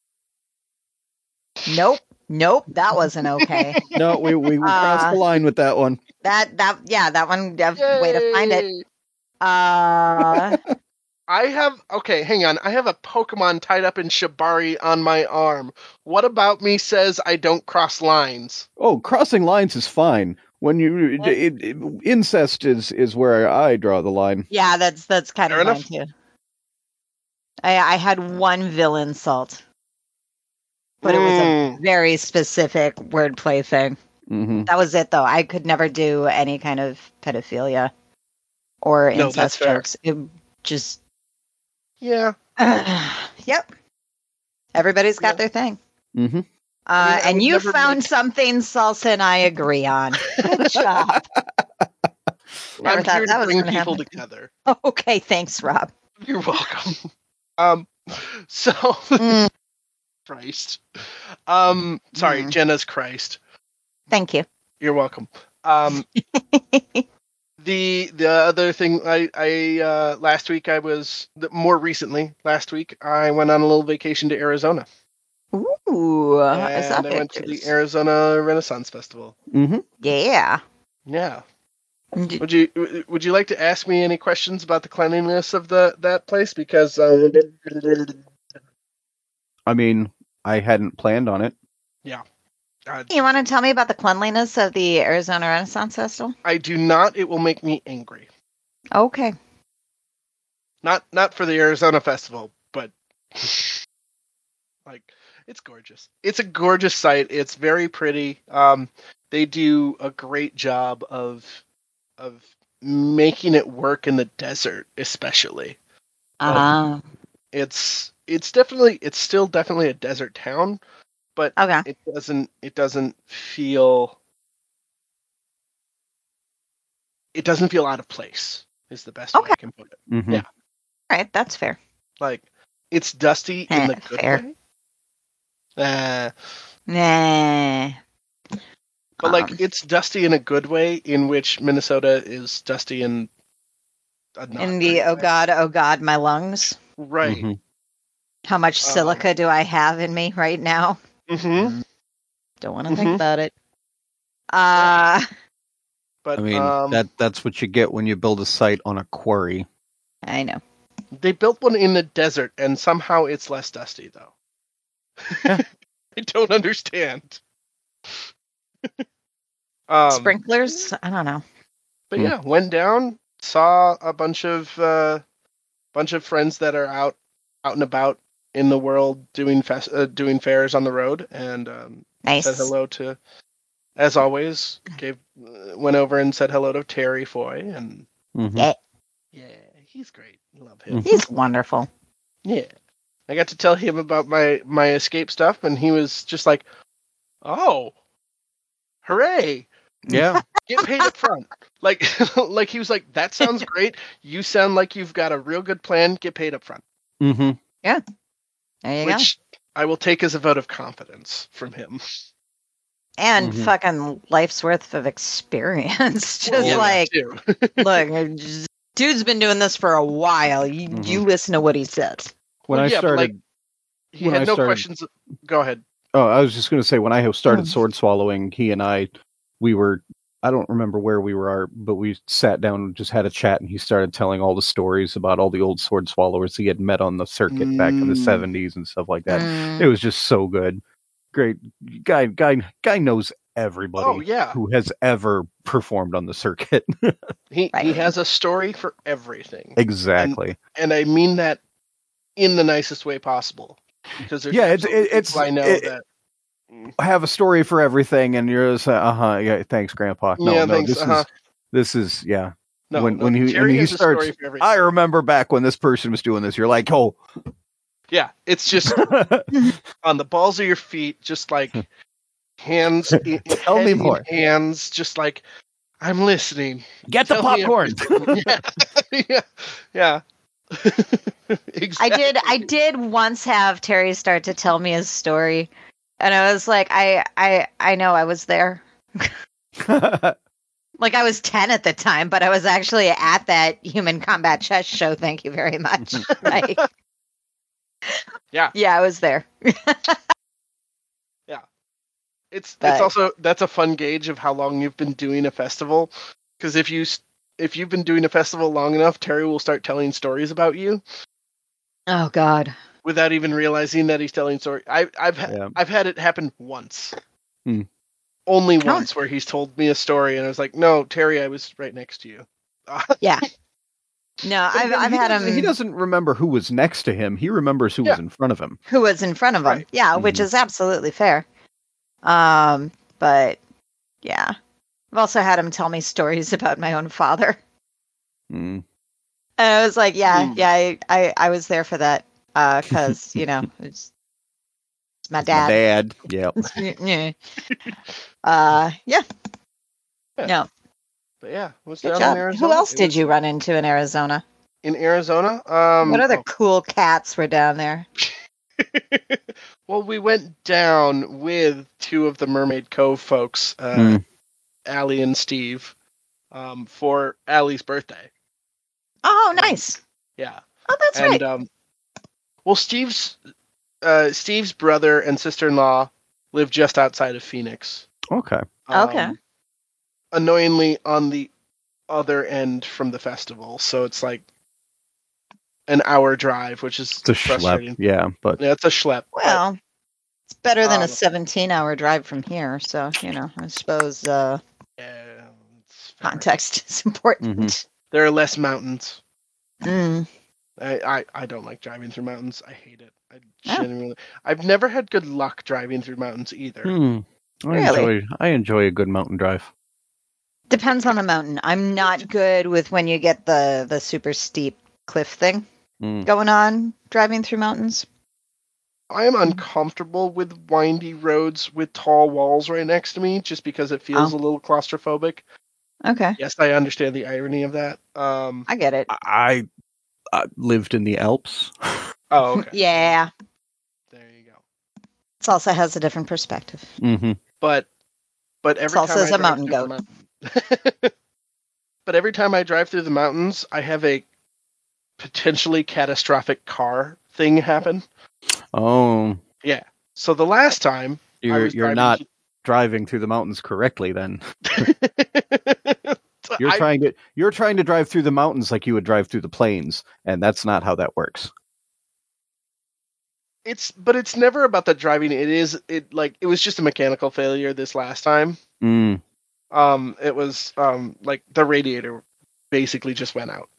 Nope, nope, that wasn't okay. No, we we, we crossed Uh, the line with that one. That that yeah, that one. Uh, way to find it. Yay! Uh, I have okay, hang on. I have a Pokemon tied up in Shibari on my arm. What about me says I don't cross lines? Oh, crossing lines is fine. When you it, it, incest is is where I draw the line. yeah, that's that's kind Fair of mine enough. too. I I had one villain salt, but it was a Mm. very specific wordplay thing. Mm-hmm. That was it, though. I could never do any kind of pedophilia or No, that's incest fair. jokes. It just, Yeah. yep. Everybody's got Yeah. their thing. Mm-hmm. Uh, I mean, I and would you never found make- something Salsa and I agree on. Good job. Never I'm thought here that to was bring gonna people happen. together. Okay, thanks, Rob. You're welcome. Um, so Mm, Christ. Um, sorry, Mm. Jenna's Christ. thank you. You're welcome. Um, the the other thing I I uh, last week I was the, more recently last week I went on a little vacation to Arizona, Ooh, I saw and I went to the pictures. Arizona Renaissance Festival. Mm-hmm. Yeah. Yeah. D- Would you would you like to ask me any questions about the cleanliness of the that place? Because um, I mean, I hadn't planned on it. uh, You want to tell me about the cleanliness of the Arizona Renaissance Festival? I do not. It will make me angry. Okay. Not not for the Arizona Festival, but like it's gorgeous. It's a gorgeous site. It's very pretty. Um, they do a great job of of making it work in the desert, especially. Uh, It's it's definitely it's still definitely a desert town, but okay. it doesn't it doesn't feel it doesn't feel out of place. Is the best way Okay. I can put it. Mhm. Yeah. All right, that's fair. Like it's dusty in the good Fair. way. Uh, Nah. but like Um, it's dusty in a good way, in which Minnesota is dusty in a not in the great oh way. god, oh god, my lungs. Right. Mhm. How much Um, silica do I have in me right now? Mm-hmm. Don't want to Mhm. think about it. Uh, But I mean, um, that that's what you get when you build a site on a quarry. I know. they built one in the desert, and somehow it's less dusty, though. Yeah. I don't understand. um, Sprinklers? I don't know. But Hmm. yeah, went down, saw a bunch of uh, bunch of friends that are out out and about in the world doing fest- uh, doing fairs on the road, and um, Nice. said hello to, as always, gave uh, went over and said hello to Terry Foy, and Mhm. Yeah, yeah, he's great. Love him. he's wonderful. Yeah, I got to tell him about my my escape stuff, and he was just like, "Oh, hooray! Yeah. Get paid up front." Like, like he was like, "That sounds great. You sound like you've got a real good plan. Get paid up front." Mhm. There you go. Which I will take as a vote of confidence from him. And Mhm. fucking life's worth of experience. Just Well, yeah, like, too. look, just- dude's been doing this for a while. You, Mhm. you listen to what he says. When Well, I yeah, but, started, like, he when had I no started- questions. Go ahead. oh, I was just going to say when I started Mm. sword swallowing, he and I, we were, I don't remember where we were, but we sat down and just had a chat, and he started telling all the stories about all the old sword swallowers he had met on the circuit back in the Mm. seventies and stuff like that. Mm. It was just so good. Great guy, guy, guy knows everybody Oh yeah, who has ever performed on the circuit. he he Right. has a story for everything, Exactly. and I mean that in the nicest way possible. Because there's Yeah, it's- absolutely it- it's- people I know it- that. I have a story for everything, and you're just uh huh. Yeah, thanks, Grandpa. No, Yeah, no, thanks, this uh-huh. is this is yeah. No, when no, when he Terry and he has a starts, story for everything. I remember back when this person was doing this. You're like, oh, Yeah, it's just on the balls of your feet, just like hands, in, Tell head me in more. hands, just like I'm listening. get the Tell me popcorn. everything. yeah, yeah, yeah. Exactly. I did I did once have Terry start to tell me his story, and I was like, I I I know I was there. Like I was ten at the time, but I was actually at that Human Combat Chess show. Thank you very much. Like, Yeah. yeah, I was there. It's But- it's also that's a fun gauge of how long you've been doing a festival. Because if you s- if you've been doing a festival long enough, Terry will start telling stories about you Oh God. without even realizing that he's telling story. I I've ha- Yeah. I've had it happen once. Hmm. Only Huh. once where he's told me a story and I was like, "No, Terry, I was right next to you." Yeah. No, I've I've he had doesn't- him. He doesn't remember who was next to him. He remembers who was Yeah. in front of him. Who was in front of him? Right. Yeah, which Mhm. is absolutely fair. Um, but yeah, I've also had him tell me stories about my own father. Mm. And I was like, yeah, Hmm. yeah, I, I, I was there for that. Uh, cause you know, it's, it's my My dad. dad. Yeah. Yeah. Uh, yeah. Yeah. No, But yeah, was good down job. in Arizona. Who else It did was- you run into in Arizona? in Arizona? Um, What other oh. cool cats were down there? Well, we went down with two of the Mermaid Cove folks, uh, Mm. Allie and Steve, um, for Allie's birthday. Oh, nice. Yeah, Oh, that's and right. um, well, Steve's uh, Steve's brother and sister-in-law live just outside of Phoenix. Okay. Um, Okay. Annoyingly, on the other end from the festival, so it's like an hour drive, which is It's a frustrating. schlep. Yeah, but Yeah, it's a schlep. but- Well, it's better than a um, seventeen-hour drive from here. So you know, I suppose uh, yeah, it's fair. context is important. There are less mountains. Mm. I, I, I don't like driving through mountains. I hate it. I Oh. genuinely. I've never had good luck driving through mountains either. hmm, I Really? enjoy I enjoy a good mountain drive. Depends on the mountain. I'm not good with when you get the the super steep cliff thing Mm. going on driving through mountains. I am uncomfortable with windy roads with tall walls right next to me, just because it feels Oh. a little claustrophobic. Okay. Yes, I understand the irony of that. Um, I get it. I, I lived in the Alps. oh, okay. Yeah. There you go. Salsa has a different perspective. Mm-hmm. But but every time Salsa's I a drive mountain through goat. the mountains, but every time I drive through the mountains, I have a potentially catastrophic car thing happen. Oh, Yeah. So the last time I you're was you're driving not to- driving through the mountains correctly. Then So you're I- trying to you're trying to drive through the mountains like you would drive through the plains, and that's not how that works. it's but it's never about the driving. It is it like it was just a mechanical failure this last time. Mm. Um, it was um like the radiator basically just went out.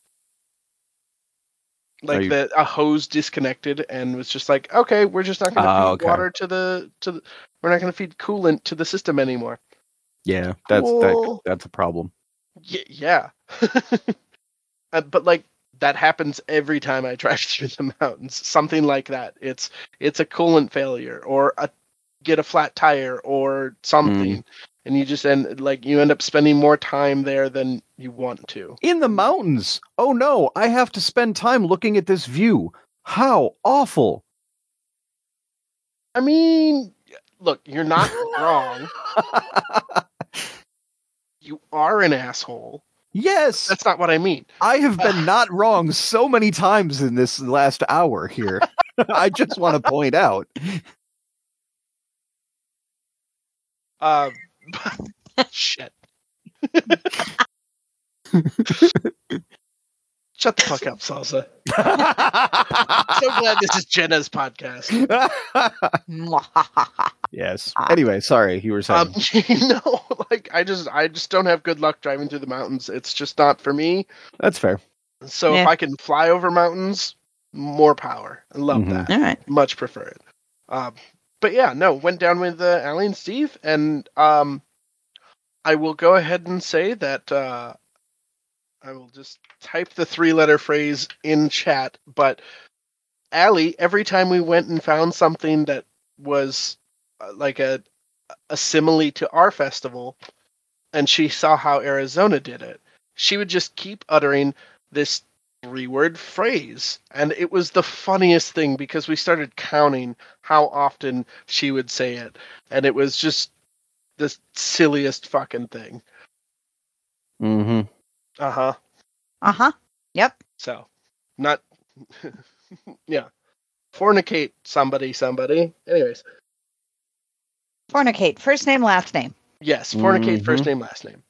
Like you- the a hose disconnected and was just like, okay, we're just not going to Ah, feed okay. water to the to the, we're not going to feed coolant to the system anymore. Yeah, that's that, Cool. that's a problem. Y- yeah. Uh, but like that happens every time I drive through the mountains. Something like that. It's it's a coolant failure or a get a flat tire or something, and you just end like you end up spending more time there than you want to. In the mountains. Oh no, I have to spend time looking at this view. How awful. I mean, look, you're not wrong. You are an asshole. Yes, That's not what I mean. I have been not wrong so many times in this last hour here. I just want to point out. Uh, shit. Shut the fuck up, Salsa. So glad this is Jenna's podcast. Yes. Anyway, sorry, you were saying. Um, you know, like I just, I just don't have good luck driving through the mountains. It's just not for me. That's fair. So Yeah. if I can fly over mountains, more power. I love Mhm. that. All right. Much prefer it. Um, but yeah, no, went down with uh, Allie and Steve, and um, I will go ahead and say that uh, I will just type the three-letter phrase in chat. But Allie, every time we went and found something that was uh, like a a simile to our festival, and she saw how Arizona did it, she would just keep uttering this three-word phrase, and it was the funniest thing because we started counting how often she would say it, and it was just the silliest fucking thing. Mm-hmm. Uh huh. Uh huh. Yep. So, not yeah, fornicate somebody, somebody. Anyways, Fornicate. First name, last name. yes, fornicate Mhm. first name, last name,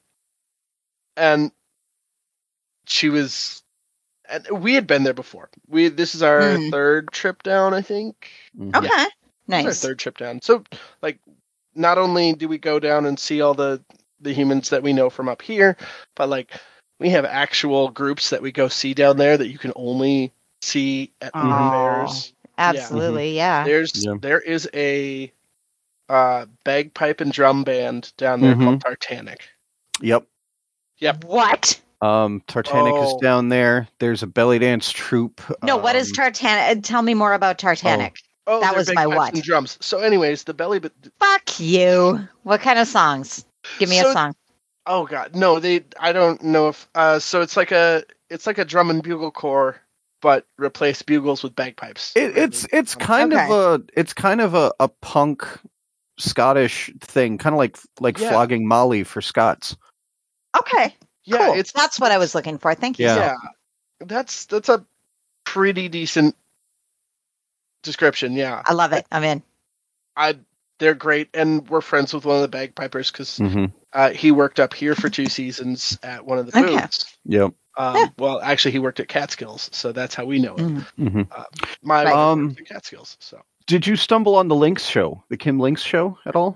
and she was. And we had been there before. We this is our Mhm. third trip down, I think. Mhm. Okay. It's our Nice. third trip down. So, like, not only do we go down and see all the the humans that we know from up here, but like we have actual groups that we go see down there that you can only see at our Aw. fairs. Absolutely. Yeah. There's Yeah. there is a uh, bagpipe and drum band down there Mhm. called Tartanic. Yep. Yep. What? Um, Tartanic Oh. is down there. There's a belly dance troupe. No, what is um, Tartanic? Tell me more about Tartanic. Oh, That they're was my bagpipes what? and drums. So, anyways, the belly. But Fuck you. What kind of songs? Give me So- a song. oh god, no, they. I don't know if. Uh, so it's like a it's like a drum and bugle corps, but replace bugles with bagpipes. It, it's it's kind Okay. of a it's kind of a, a punk Scottish thing, kind of like like Yeah. flogging Molly for Scots. Okay. yeah, cool. it's That's what I was looking for. Thank you. Yeah. sir. yeah. That's that's a pretty decent description. Yeah, I love it. I'm in. I they're great, and we're friends with one of the bagpipers because Mm-hmm. uh, he worked up here for two seasons at one of the Okay. booths. Yep. Um, Yeah. Well, actually, he worked at Catskills, so that's how we know him. Mm. Mm-hmm. My Right. wife Um, works at Catskills, so Did you stumble on the Lynx show, the Kim Lynx show, at all?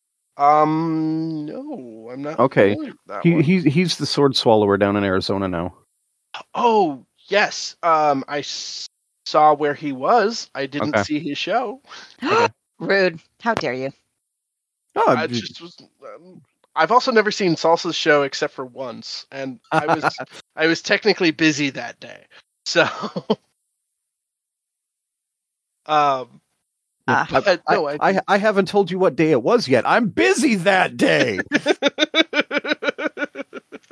um, no, I'm not. Okay. familiar with that He one. he's he's the sword swallower down in Arizona now. Oh yes, um, I s- saw where he was. I didn't Okay. see his show. Rude. How dare you? Oh, I just was. Um, I've also never seen Salsa's show except for once, and I was I was technically busy that day. So, um, Ah. but I, no, I, I I haven't told you what day it was yet. I'm busy that day.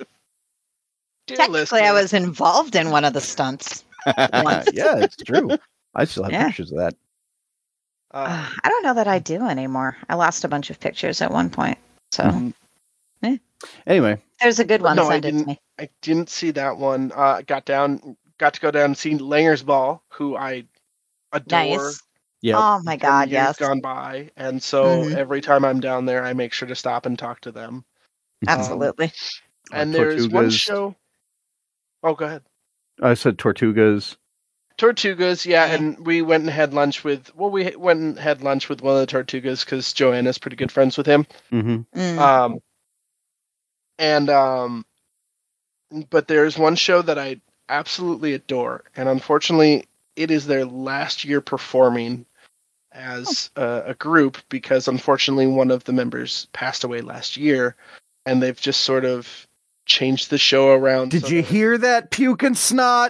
Dear Technically, listener, I was involved in one of the stunts. Once. Yeah, it's true. I still have Yeah. pictures of that. uh, Uh, I don't know that I do anymore. I lost a bunch of pictures at one point. So Mhm. eh. Anyway, There's a good one. no, I Send it to didn't. me. I didn't see that one. Uh, got down, got to go down and see Langer's Ball, who I adore. Nice. yeah. Oh my From God, years yes. gone by, and so Mhm. every time I'm down there, I make sure to stop and talk to them. Absolutely. Uh, And there's one Tortugas. show. Oh, go ahead. I said Tortugas. Tortugas, yeah, Yeah. and we went and had lunch with. Well, we went and had lunch with one of the Tortugas because Joanna's pretty good friends with him. Mm-hmm. Mm. Um, and um, but there's one show that I absolutely adore, and unfortunately, it is their last year performing as a, a group because unfortunately one of the members passed away last year, and they've just sort of changed the show around. Did so you that- hear that, puke and snot?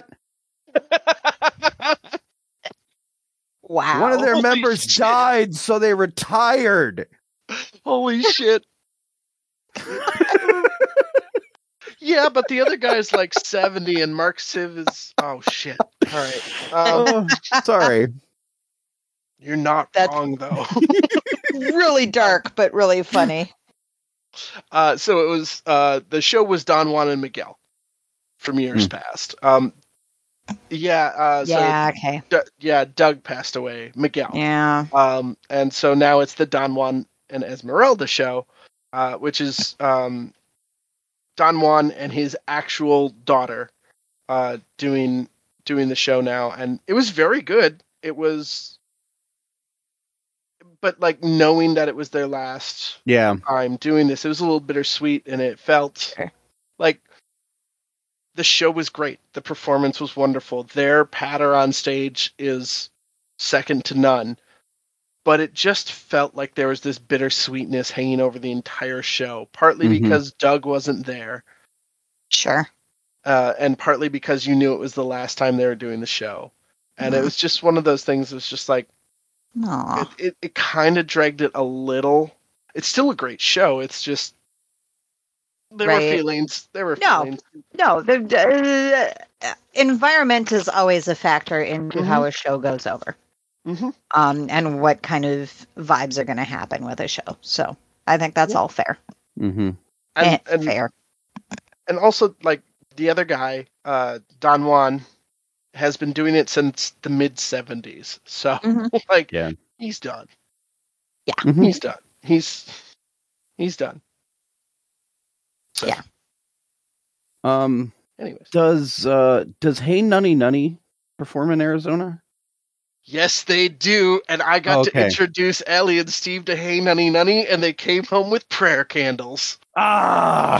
Wow. One of their Holy members shit. died, so they retired. Holy shit! Yeah, but the other guy's like seventy, and Mark Civ is oh shit. All right, um, Oh, sorry. you're not That's- wrong though. Really dark, but really funny. Uh, so it was uh, the show was Don Juan and Miguel from years Hmm. past. Um, yeah, uh, Yeah. Okay. so D- yeah, Doug passed away. Miguel. Yeah. Um, and so now it's the Don Juan and Esmeralda show, uh, which is um, Don Juan and his actual daughter uh, doing doing the show now, and it was very good. It was, but like knowing that it was their last Yeah. time doing this, it was a little bittersweet, and it felt Sure. like the show was great. The performance was wonderful. Their patter on stage is second to none. But it just felt like there was this bittersweetness hanging over the entire show, partly Mhm. because Doug wasn't there, Sure. uh, and partly because you knew it was the last time they were doing the show. And it Mhm. was just one of those things. It was just like Aw. it, it, it kind of dragged it a little. It's still a great show. It's just there were Right. feelings. There were No. feelings. No, the uh, environment is always a factor into how a show goes over, hmm um, and what kind of vibes are going to happen with a show. So I think that's Yeah. all fair. Mm-hmm. Eh, And, and fair. and also like the other guy, uh, Don Juan, has been doing it since the mid seventies. So Mhm. like Yeah. he's done. Mhm. He's done. He's he's done. So, Yeah. Um. anyways. Does uh does Hey Nunny Nunny perform in Arizona? Yes, they do. And I got to Okay. introduce Ellie and Steve to Hey Nunny Nunny, and they came home with prayer candles. Ah.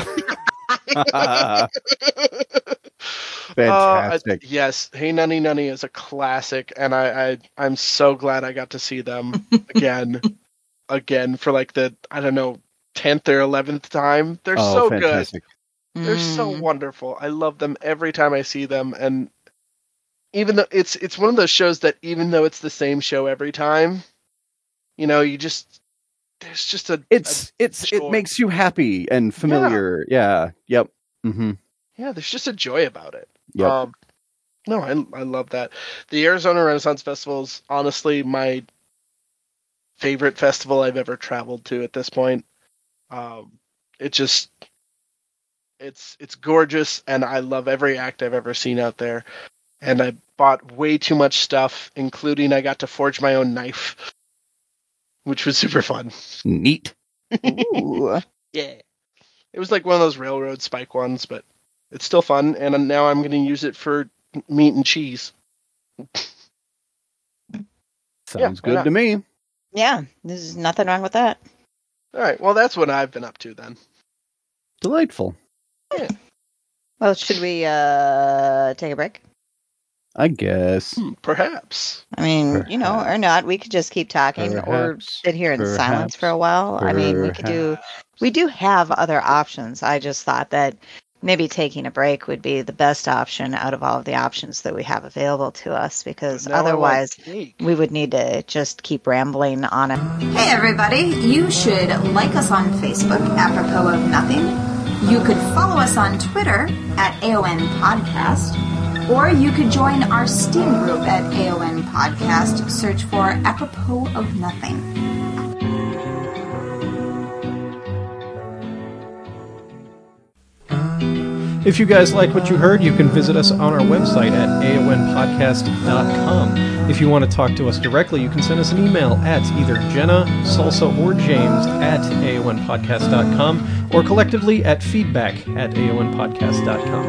Fantastic. Uh, I- yes, Hey Nunny Nunny is a classic, and I, I I'm so glad I got to see them again, again for like the I don't know tenth or eleventh time. They're oh, so good. fantastic. They're so Mm. wonderful. I love them every time I see them, and even though it's it's one of those shows that even though it's the same show every time, you know, you just there's just a It's it's joy. it makes you happy and familiar. Yeah. Yep. Mm-hmm. yeah, there's just a joy about it. Yep. Um, no, I I love that. The Arizona Renaissance Festival is honestly my favorite festival I've ever traveled to at this point. Um, it just it's it's gorgeous, and I love every act I've ever seen out there. And I bought way too much stuff, including I got to forge my own knife, which was super fun. Neat. Ooh. Yeah. It was like one of those railroad spike ones, but it's still fun, and now I'm going to use it for meat and cheese. Sounds why good not? to me. Yeah, there's nothing wrong with that. All right, well, that's what I've been up to then. Delightful. Well, should we uh take a break? I guess. Hmm, perhaps. I mean, you know, or not. We could just keep talking or Perhaps. sit here in silence Perhaps. for a while. I mean, we could do. We do have other options. I just thought that maybe taking a break would be the best option out of all of the options that we have available to us, because Now I want otherwise cake. we would need to just keep rambling on it. Hey everybody, you should like us on Facebook, apropos of nothing. You could follow us on Twitter at A O N Podcast, or you could join our Steam group at A O N Podcast. Search for Apropos of Nothing. If you guys like what you heard, you can visit us on our website at A O N podcast dot com. If you want to talk to us directly, you can send us an email at either Jenna, Salsa, or James at A O N podcast dot com, or collectively at feedback at A O N podcast dot com.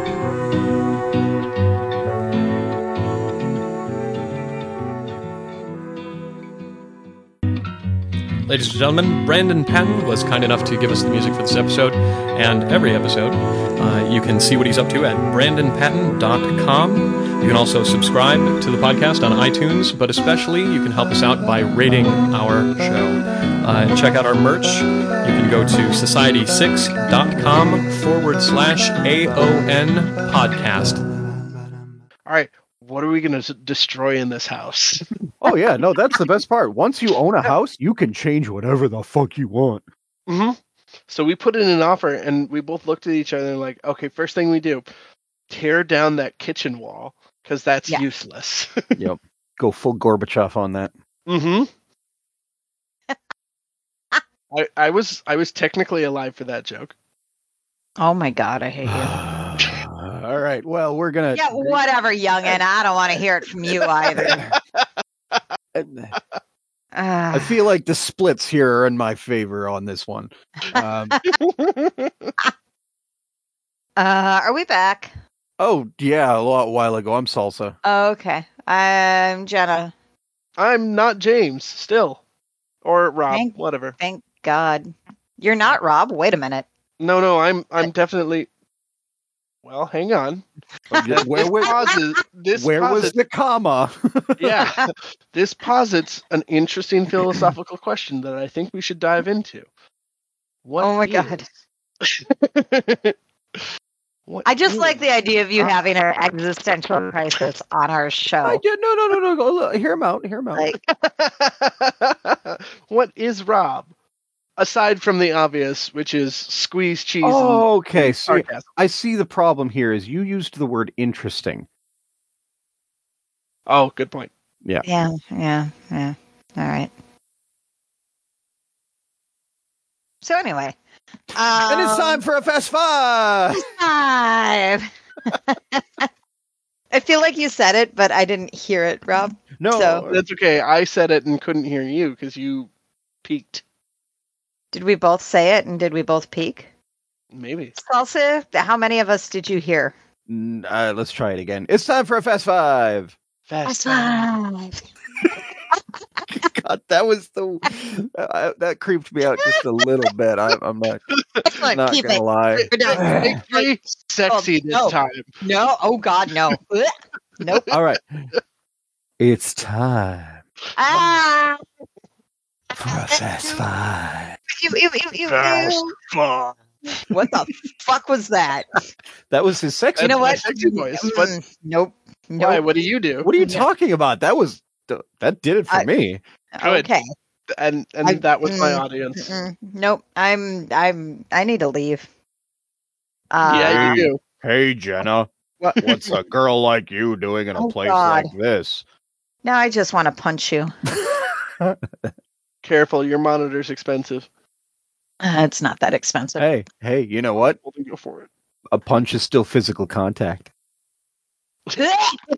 Ladies and gentlemen, Brandon Patton was kind enough to give us the music for this episode and every episode. Uh, you can see what he's up to at brandon patton dot com. You can also subscribe to the podcast on iTunes, but especially you can help us out by rating our show. Uh, check out our merch. You can go to society six dot com forward slash A O N podcast. All right. What are we going to destroy in this house? Oh, yeah. No, that's the best part. Once you own a house, you can change whatever the fuck you want. Mm-hmm. So we put in an offer, and we both looked at each other and like, okay, first thing we do, tear down that kitchen wall, because that's Yeah. useless. Yep. Go full Gorbachev on that. Mm-hmm. I, I was I was technically alive for that joke. Oh my god, I hate you. All right. Well, we're going to... Yeah, whatever, youngin'. I don't want to hear it from you either. I Uh, feel like the splits here are in my favor on this one. Um, uh, are we back? oh, yeah, a lot while ago. I'm Salsa. Okay. I'm Jenna. I'm not James, still. Or Rob, Thank- whatever. Thank God. You're not Rob. Wait a minute. No, no, I'm I'm definitely... Well, hang on. Where, This where, pauses... This where was posits- the comma? Yeah. This posits an interesting philosophical question that I think we should dive into. What Oh my is- God. What I just is- like the idea of you having an existential crisis on our I show. did, no, no, no, no. Go look, hear him out. Hear him out. Like, What is Rob? Aside from the obvious, which is squeeze cheese. oh, okay. and So sarcasm. I see the problem here is you used the word interesting. Oh, good point. yeah, yeah, yeah. All right. So anyway, um, And it's time for a Fast Five. five. I feel like you said it, but I didn't hear it, Rob. No, So- That's okay. I said it and couldn't hear you because you peaked. Did we both say it, and did we both peak? Maybe. Salsa, how many of us did you hear? N- uh, let's try it again. It's time for a Fast Five. Fast. five. God, that was the uh, that creeped me out just a little bit. I, I'm not Excellent. not Keep gonna it. lie. We're done. Make very sexy Oh, this no. time. No. Oh God, no. Ugh. Nope. All right, it's time Ah. for a Fast Five. Ew, ew, ew, ew, Fast ew. Five. What the fuck was that? That was his sexy. You know my what? sexy voice, but- Mm, nope. Why? Nope. What do you do? What are you Yeah. talking about? That was that did it for I- me. Good. Okay. And and I- that was my mm, audience. Mm-mm. Nope. I'm. I'm. I need to leave. Uh, Yeah, you do. Hey, Jenna, What? what's a girl like you doing in a Oh, place God. like this? Now I just want to punch you. Careful, your monitor's expensive. Uh, it's not that expensive. Hey, hey, you know what? We'll go for it. A punch is still physical contact. Hey.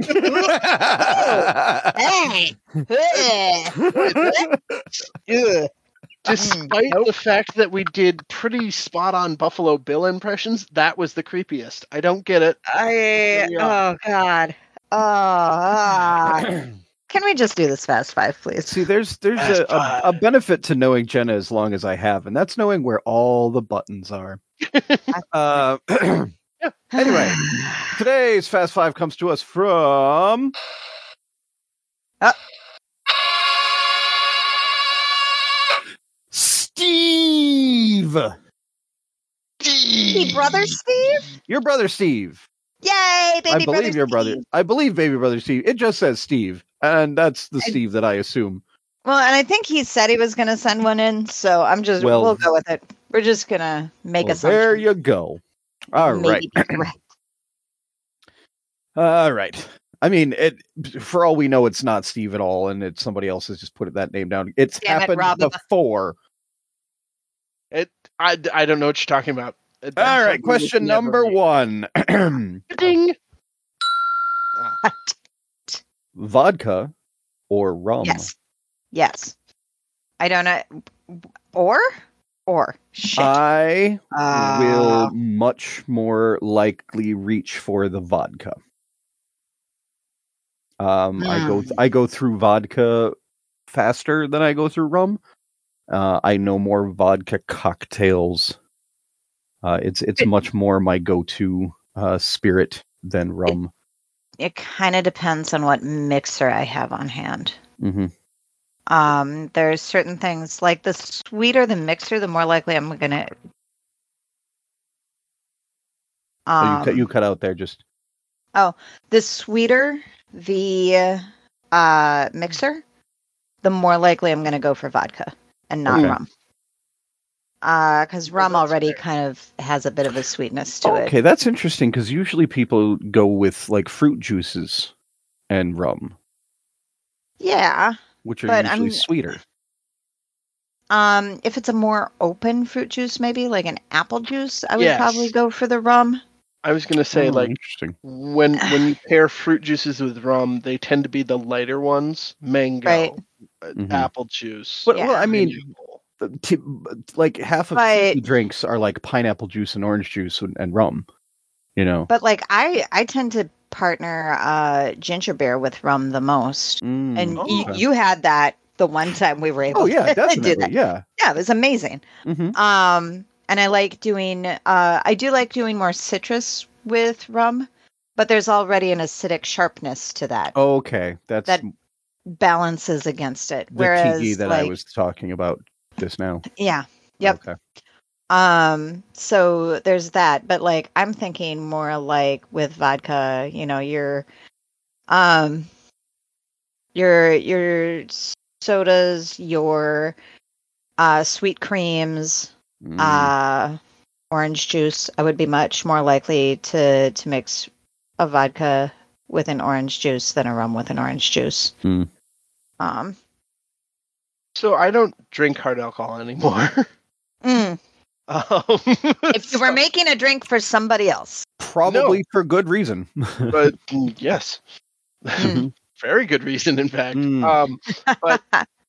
Ugh. Despite nope. the fact that we did pretty spot on Buffalo Bill impressions, that was the creepiest. I don't get it. I. we are. Oh God. Oh. ah. Can we just do this fast five, please? See, there's there's Fast a, a, a five. benefit to knowing Jenna as long as I have, and that's knowing where all the buttons are. uh, anyway, today's Fast Five comes to us from. Uh. Steve! Hey, brother Steve. Your brother Steve. Yay, baby I believe brother your brother. Steve. I believe baby brother Steve. It just says Steve, and that's the I- Steve that I assume. Well, and I think he said he was going to send one in, so I'm just Well, we'll go with it. We're just gonna make Well, assumptions. there you go. All right. Maybe be correct. All right. I mean, it. For all we know, it's not Steve at all, and it's somebody else has just put that name down. It's Damn it, happened Rob. before. It. I, I don't know what you're talking about. It- All that's right. something Question that's never number made. one: Ding. vodka or rum? Yes. Yes. I don't know. Or? Or. Shit. I Uh, will much more likely reach for the vodka. Um, I go Hmm. I go through vodka faster than I go through rum. Uh, I know more vodka cocktails. Uh, it's it's It- much more my go-to uh, spirit than rum. It kind of depends on what mixer I have on hand. hmm Um, there's certain things like the sweeter the mixer, the more likely I'm gonna. Oh, you Um, cut you cut out there. Just the sweeter the uh mixer, the more likely I'm gonna go for vodka and not Okay. rum. Uh, because rum that's already fair. kind of has a bit of a sweetness to okay. it. That's interesting because usually people go with like fruit juices and rum, Yeah. which are But usually I'm- sweeter. Um, if it's a more open fruit juice, maybe like an apple juice, I would Yes. probably go for the rum. I was gonna say Oh, like interesting. when when you pair fruit juices with rum, they tend to be the lighter ones. Mango, Right. uh, Mhm. apple juice. But well, Yeah. I mean, pineapple. the t- like half of But- tea drinks are like pineapple juice and orange juice and, and rum. You know. But like I, I tend to partner uh ginger beer with rum the most. Mm, And y- Oh. okay. you had that the one time we were able Oh yeah, to do definitely. that. Yeah. Yeah, it was amazing. hmm Um, and I like doing. Uh, I do like doing more citrus with rum, but there's already an acidic sharpness to that Okay, that's That balances against it. the Whereas, tiki that like, I was talking about just now. yeah, yep. Okay. Um, so there's that, but like I'm thinking more like with vodka, you know, your um your your sodas, your uh sweet creams, Mm, uh orange juice. I would be much more likely to to mix a vodka with an orange juice than a rum with an orange juice. Hmm. Um So I don't drink hard alcohol anymore. mm, um, if you were so- making a drink for somebody else. probably for good reason. but mm, yes, Mm. very good reason, in fact. Mm. Um, but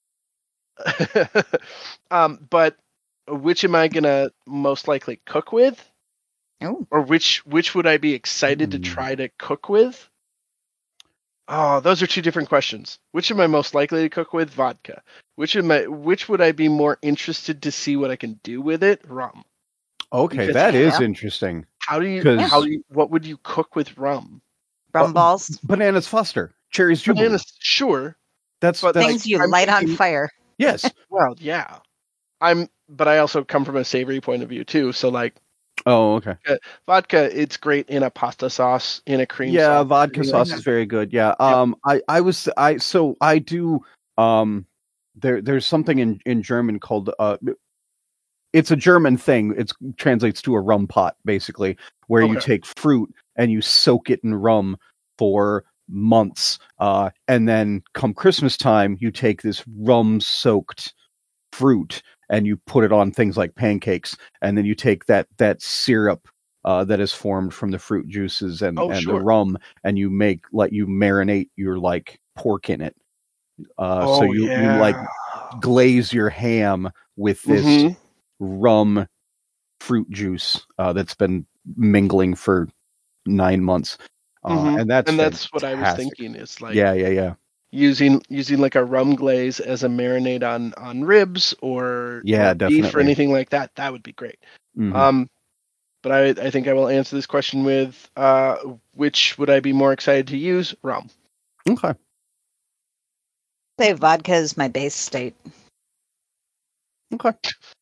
um, but which am I gonna most likely cook with, Oh. or which which would I be excited to Hmm. try to cook with? Oh, those are two different questions. Which am I most likely to cook with? Vodka. Which am I? Which would I be more interested to see what I can do with it? Rum. Okay, Because- that is Yeah. interesting. How do you? 'Cause- How do you? What would you cook with rum? Rum Uh, balls. Bananas Foster, cherries Jubilee. Bananas, sure. That's but that's Things you I'm light on thinking- fire. yes. Well, yeah. I'm, but I also come from a savory point of view too. So like Oh, okay. vodka, it's great in a pasta sauce, in a cream Yeah, sauce. vodka anything sauce like is very good. Yeah. Um, I I was I so I do um there there's something in in German called uh it's a German thing. It translates to a rum pot basically, where you Okay. take fruit and you soak it in rum for months. Uh, and then come Christmas time, you take this rum soaked fruit and you put it on things like pancakes, and then you take that that syrup uh, that is formed from the fruit juices and, Oh, and sure. the rum, and you make like you marinate your like pork in it. Uh, Oh so you yeah. you like glaze your ham with this Mhm. rum fruit juice uh, that's been mingling for nine months, uh, Mhm. and that's and that's what I was fantastic. thinking. Is like yeah, yeah, yeah, using using like a rum glaze as a marinade on on ribs or, Yeah, or beef or definitely. anything like that. That would be great. Mhm. Um, but I I think I will answer this question with uh, which would I be more excited to use? Rum. okay. Say vodka is my base state. Okay.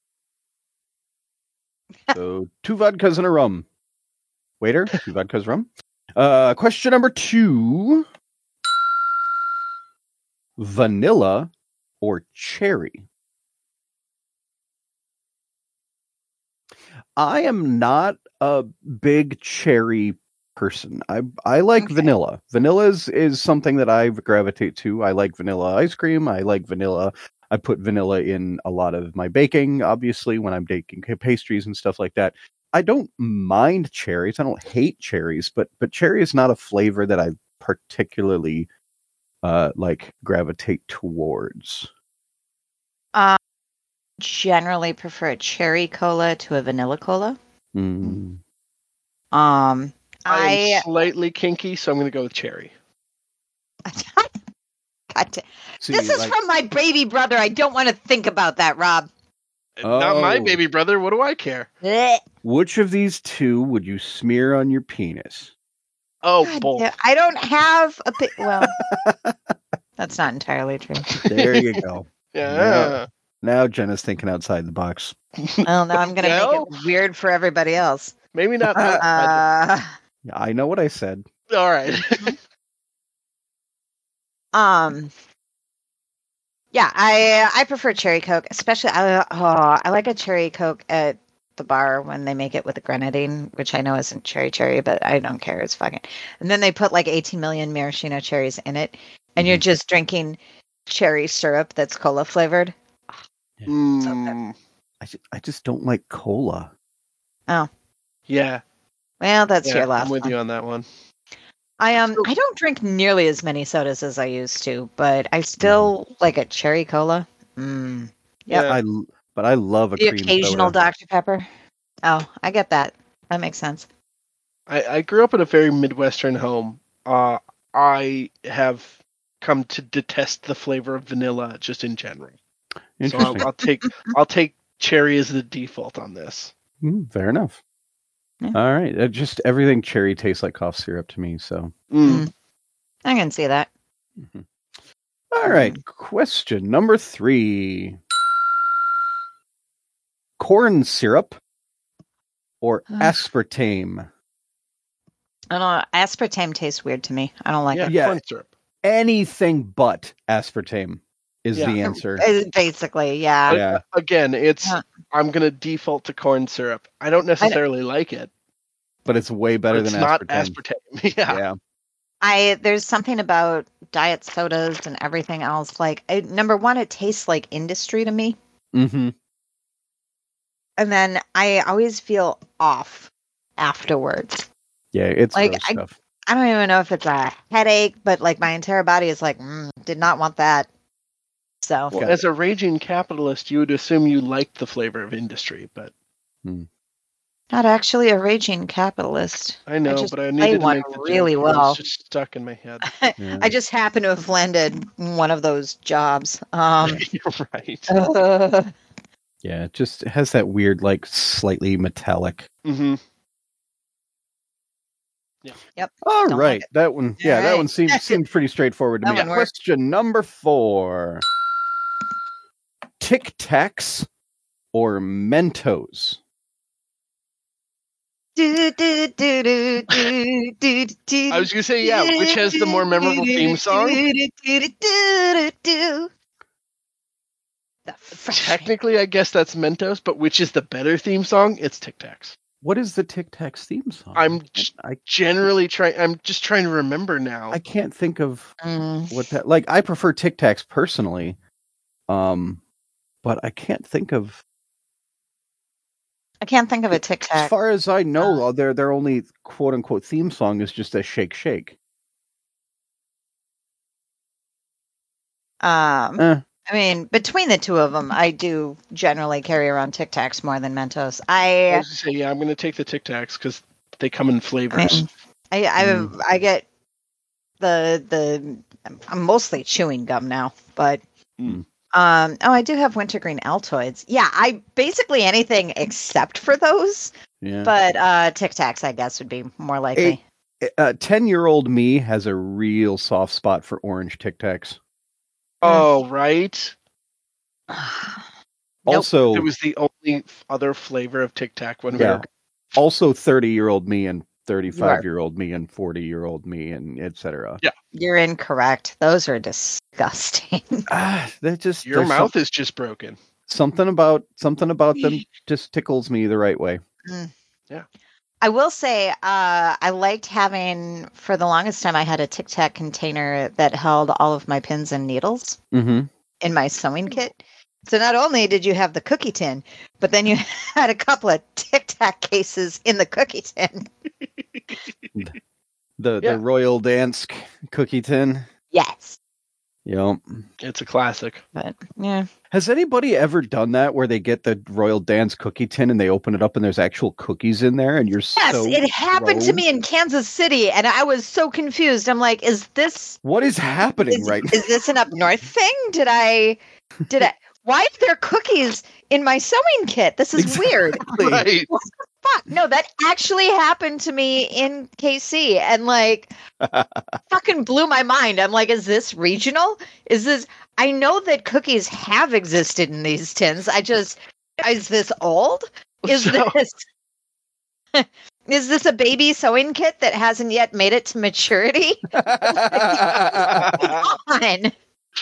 So two vodkas and a rum. Waiter, two vodkas, rum. Uh, question number two: vanilla or cherry? I am not a big cherry person. I I like Okay. vanilla. Vanilla is, is something that I gravitate to. I like vanilla ice cream. I like vanilla. I put vanilla in a lot of my baking, obviously, when I'm baking pastries and stuff like that. I don't mind cherries. I don't hate cherries, but but cherry is not a flavor that I particularly uh, like gravitate towards. Um, generally prefer a cherry cola to a vanilla cola. Mm. Um, I am I, slightly kinky, so I'm going to go with cherry. God da- See, this is like- from my baby brother. I don't want to think about that, Rob. Not my Oh. baby brother. What do I care? Blech. Which of these two would you smear on your penis? Oh, God both. da- I don't have a pi- well. That's not entirely true. There you go. Yeah. Now Jenna's thinking outside the box. Well, now I'm going to No? make it weird for everybody else. Maybe not. outside Uh, Yeah, I know what I said. the- All right. um, yeah, I I prefer cherry Coke, especially. I, oh, I like a cherry Coke at the bar when they make it with the grenadine, which I know isn't cherry cherry, but I don't care. It's fucking. And then they put like eighteen million maraschino cherries in it, and you're just drinking cherry syrup that's cola flavored. Mm, I just, I just don't like cola. yeah. Well, that's yeah your last I'm with one. you on that one. I um I don't drink nearly as many sodas as I used to, but I still like a cherry cola. Mm. Yep. Yeah. I, l- but I love a The cream occasional soda. Doctor Pepper. Oh, I get that. That makes sense. I, I grew up in a very Midwestern home. Uh, I have come to detest the flavor of vanilla just in general. So Interesting. I'll, I'll take I'll take cherry as the default on this. Mm, fair enough. Yeah. All right. Uh, just everything cherry tastes like cough syrup to me. So, Mm. I can see that. all right. Question number three: corn syrup or Ugh. aspartame? I don't know. Aspartame tastes weird to me. I don't like Yeah, it. Yeah. corn syrup. Anything but aspartame is Yeah. the answer. Uh, Basically, yeah. Yeah. Again, it's Huh. I'm gonna default to corn syrup. I don't necessarily like it. But it's way better But it's than not aspartame. aspartame. yeah. Yeah. I there's something about diet sodas and everything else. Like, I, number one, it tastes like industry to me, Mm-hmm. and then I always feel off afterwards. Yeah. It's Like, gross I- stuff. I don't even know if it's a headache, but like my entire body is like, mm, did not want that. So Well, Got as a raging capitalist, you would assume you liked the flavor of industry, but not actually a raging capitalist. I know, just but I play needed to one make the really joke. It well. was just stuck in my head. Yeah. I just happen to have landed one of those jobs. Um, You're right. uh, Yeah. It just has that weird, like, slightly metallic. hmm All Don't right. like it. That one. Yeah. All That right. one seemed seemed pretty straightforward to That me. one worked. Question number four: Tic Tacs or Mentos? do, do, do, do, do, do, do, I was gonna say, yeah, which has the more memorable theme song? do, do, do, do, do, do. The fresh- Technically, I guess that's Mentos, but which is the better theme song? It's Tic Tacs. What is the Tic Tacs theme song? I'm j- I Generally trying. I'm just trying to remember now. I can't think of Mm. what that like. I prefer Tic Tacs personally, um, but I can't think of. I can't think of a Tic As Tac. far as I know, their their only quote unquote theme song is just a Shake Shake. Um, Eh, I mean, between the two of them, I do generally carry around Tic Tacs more than Mentos. I I, was gonna say, yeah, I'm gonna take the Tic Tacs because they come in I, flavors. mean, I, I, Mm. I get the the. I'm mostly chewing gum now, but Mm. um. Oh, I do have wintergreen Altoids. Yeah, I basically anything except for those. yeah. But uh, Tic Tacs, I guess, would be more likely. Uh, ten-year-old me has a real soft spot for orange Tic Tacs. Oh, right. Nope. Also, It was the only f- other flavor of Tic Tac when we yeah. were. Also thirty-year-old me and thirty-five-year-old me and forty-year-old me and et cetera. You're incorrect. Those are disgusting. Ah, they just Your there's mouth is just broken. some- something about something about them just tickles me the right way. Mm. Yeah. I will say, uh, I liked having, for the longest time, I had a Tic Tac container that held all of my pins and needles Mm-hmm. in my sewing kit. So not only did you have the cookie tin, but then you had a couple of Tic Tac cases in the cookie tin. The Yeah. the Royal Dansk cookie tin. Yes. Yep. It's a classic. But yeah. Has anybody ever done that where they get the Royal Dansk cookie tin and they open it up and there's actual cookies in there and you're Yes, so it happened to grown? me in Kansas City, and I was so confused. I'm like, is this What is happening is, right now? is this an up north thing? Did I did I why are there cookies in my sewing kit? This is weird. Right. Fuck. No, that actually happened to me in K C, and like fucking blew my mind. I'm like, is this regional? Is this I know that cookies have existed in these tins. I just is this old? Is So- this is this a baby sewing kit that hasn't yet made it to maturity? Come on.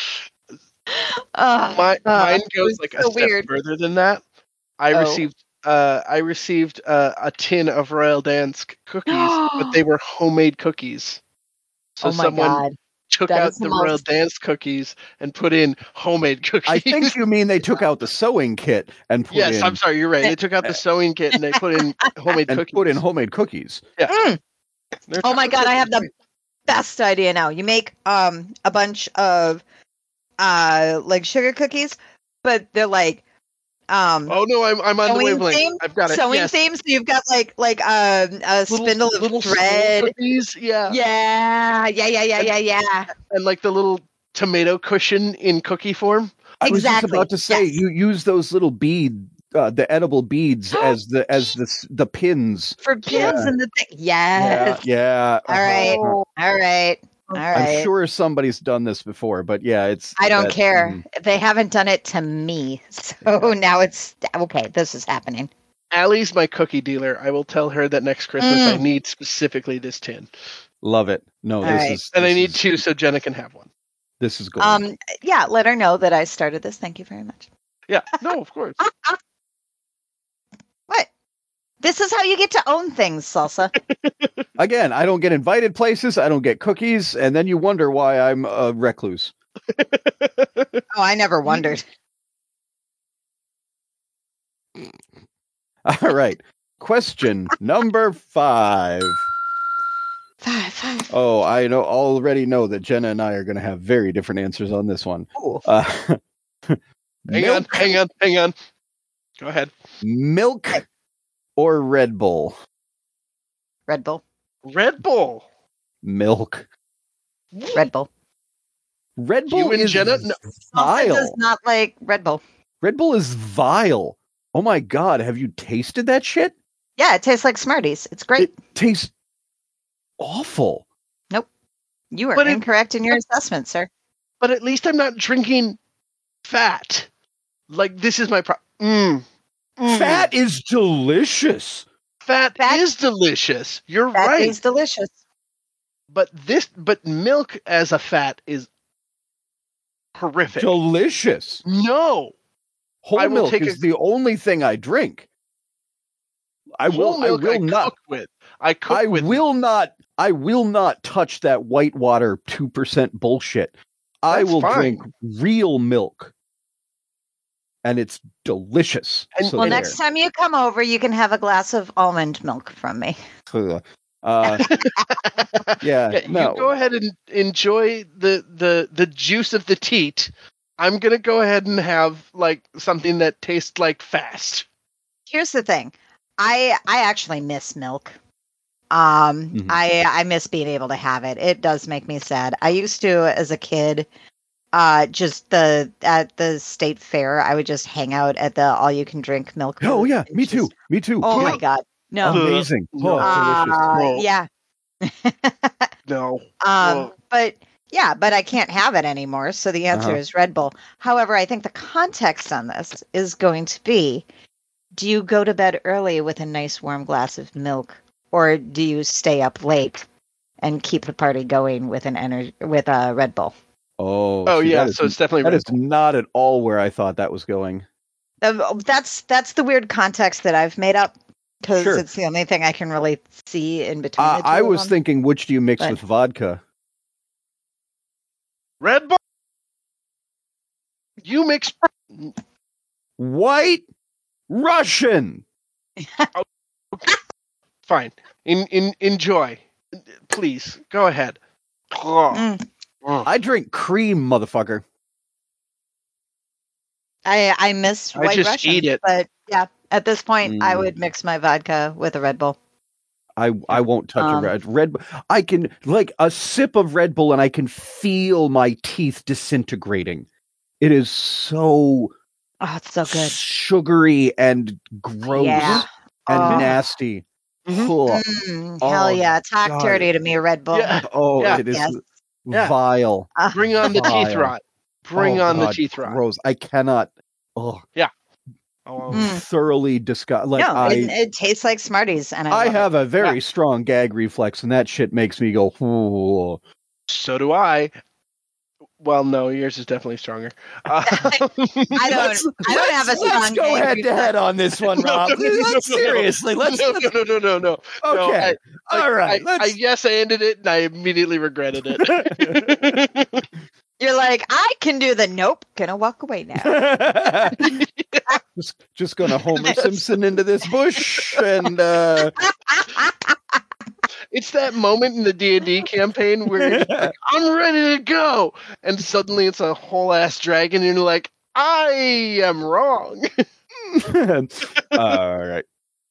Uh, My, uh, mine it goes was like a so step weird. further than that. I Oh. received uh, I received uh, a tin of Royal Dansk cookies, but they were homemade cookies. So Oh my someone god. took That out is the the Royal most- Dansk cookies and put in homemade cookies. I think you mean they took out the sewing kit and put yes, in I'm sorry, you're right. They took out the sewing kit and they put in homemade and cookies. put in homemade cookies. Yeah. Mm. They're Oh my chocolate god, I have the cookies. best idea now. You make um a bunch of uh like sugar cookies, but they're like um Oh no, I'm I'm on the sewing wavelength. themed, I've got it. sewing yes. themes. So you've got like like um, a Little, spindle of little thread. spoon cookies, yeah. Yeah, yeah, yeah, yeah, And- yeah, yeah. And like the little tomato cushion in cookie form. I was just Exactly, about to say yes. you use those little bead uh, the edible beads as the as the s- the pins. For pins Yeah. and the thing. Yes. Yeah, yeah. All right. uh-huh. All right. All I'm right. sure somebody's done this before, but yeah, it's I don't that- care. mm. They haven't done it to me. So now it's okay. This is happening. Allie's my cookie dealer. I will tell her that next Christmas I Mm. need specifically this tin. Love it. No, All this right. is And I this need is- two so Jenna can have one. This is gold. Um, yeah, let her know that I started this. Thank you very much. Yeah, no, of course. What? This is how you get to own things, Salsa. Again, I don't get invited places. I don't get cookies, and then you wonder why I'm a recluse. Oh, I never wondered. All right. Question number five. Five, five. Oh, I know already know that Jenna and I are going to have very different answers on this one. Ooh. Uh, Hang milk, on, hang on, hang on. Go ahead. milk or Red Bull? Red Bull. Red Bull. Milk. Red Bull. Red Bull You and is Jenna? No. Salsa vile. does not like Red Bull. Red Bull is vile. Oh my god, have you tasted that shit? Yeah, it tastes like Smarties. It's great. It tastes awful. You are But it- incorrect in your assessment, sir. But at least I'm not drinking fat. Like, this is my problem. Mm. Mm. Fat is delicious. Fat, Fat- is delicious. You're That right. is delicious. But this, but milk as a fat is horrific. Delicious. no. Whole I will milk take is a- the only thing I drink. I will. Whole milk I will not. cook with. I cook I with. will not. I will not touch that Whitewater two percent bullshit. I That's will fine. drink real milk, and it's delicious. And- So Well, there. next time you come over, you can have a glass of almond milk from me. Uh, yeah, Yeah, no. You go ahead and enjoy the, the, the juice of the teat. I'm gonna go ahead and have like something that tastes like fast. Here's the thing. I I actually miss milk. Um Mhm. I I miss being able to have it. It does make me sad. I used to as a kid uh just the at the state fair, I would just hang out at the all you can drink milk. Oh booth yeah, and me just- too. Me too. Oh Yeah. my god. No. Amazing. No. Oh, delicious. Uh, No. yeah. No. Um, Whoa. but yeah, but I can't have it anymore. So the answer Uh-huh. is Red Bull. However, I think the context on this is going to be: do you go to bed early with a nice warm glass of milk, or do you stay up late and keep the party going with an ener- with a Red Bull? Oh, Oh see, yeah, that is- so it's definitely that Red is Bull. not at all where I thought that was going. Um, that's that's the weird context that I've made up. because Sure. it's the only thing I can really see in between. Uh, the two I of was them. thinking, which do you mix But- with vodka? Red Bull. You mix. White Russian. Fine. In in enjoy. Please go ahead. Oh. Mm. Oh. I drink cream, motherfucker. I I miss I White just Russian, eat it. but yeah, at this point, I Mm. would mix my vodka with a Red Bull. I, I won't touch Um, a red Red. Bull- I can like a sip of Red Bull and I can feel my teeth disintegrating. It is so Oh, it's so good. sugary and gross Yeah. and Oh. nasty. Mhm. Ugh. Mm, Oh, hell yeah! Talk God. dirty to me, Red Bull. Yeah. Oh, Yeah. it is Yes. Yeah. vile. Ah, Bring on the teeth Vile. rot. Bring Oh, on the God, teeth rot. gross. I cannot. Oh, Oh, Mm. thoroughly disgust. Like no, I, it, it tastes like Smarties, and I, I love have it. a very Yeah. strong gag reflex, and that shit makes me go. Ooh. so do I. Well, no, yours is definitely stronger. Uh, I don't. Let's- I don't have a let's- strong. Let's go gag head to head reflex. on this one, No, Rob. no, no, no, Let's no, no. seriously. Let's. no, let's no, no, no, no, no. okay. I- I- All right. I, let's. I, yes, I ended it, and I immediately regretted it. You're like, I can do the nope. Gonna walk away now. just, just gonna Homer Simpson into this bush, and uh, It's that moment in the D and D campaign where you're like, I'm ready to go, and suddenly it's a whole ass dragon, and you're like, I am wrong. all right.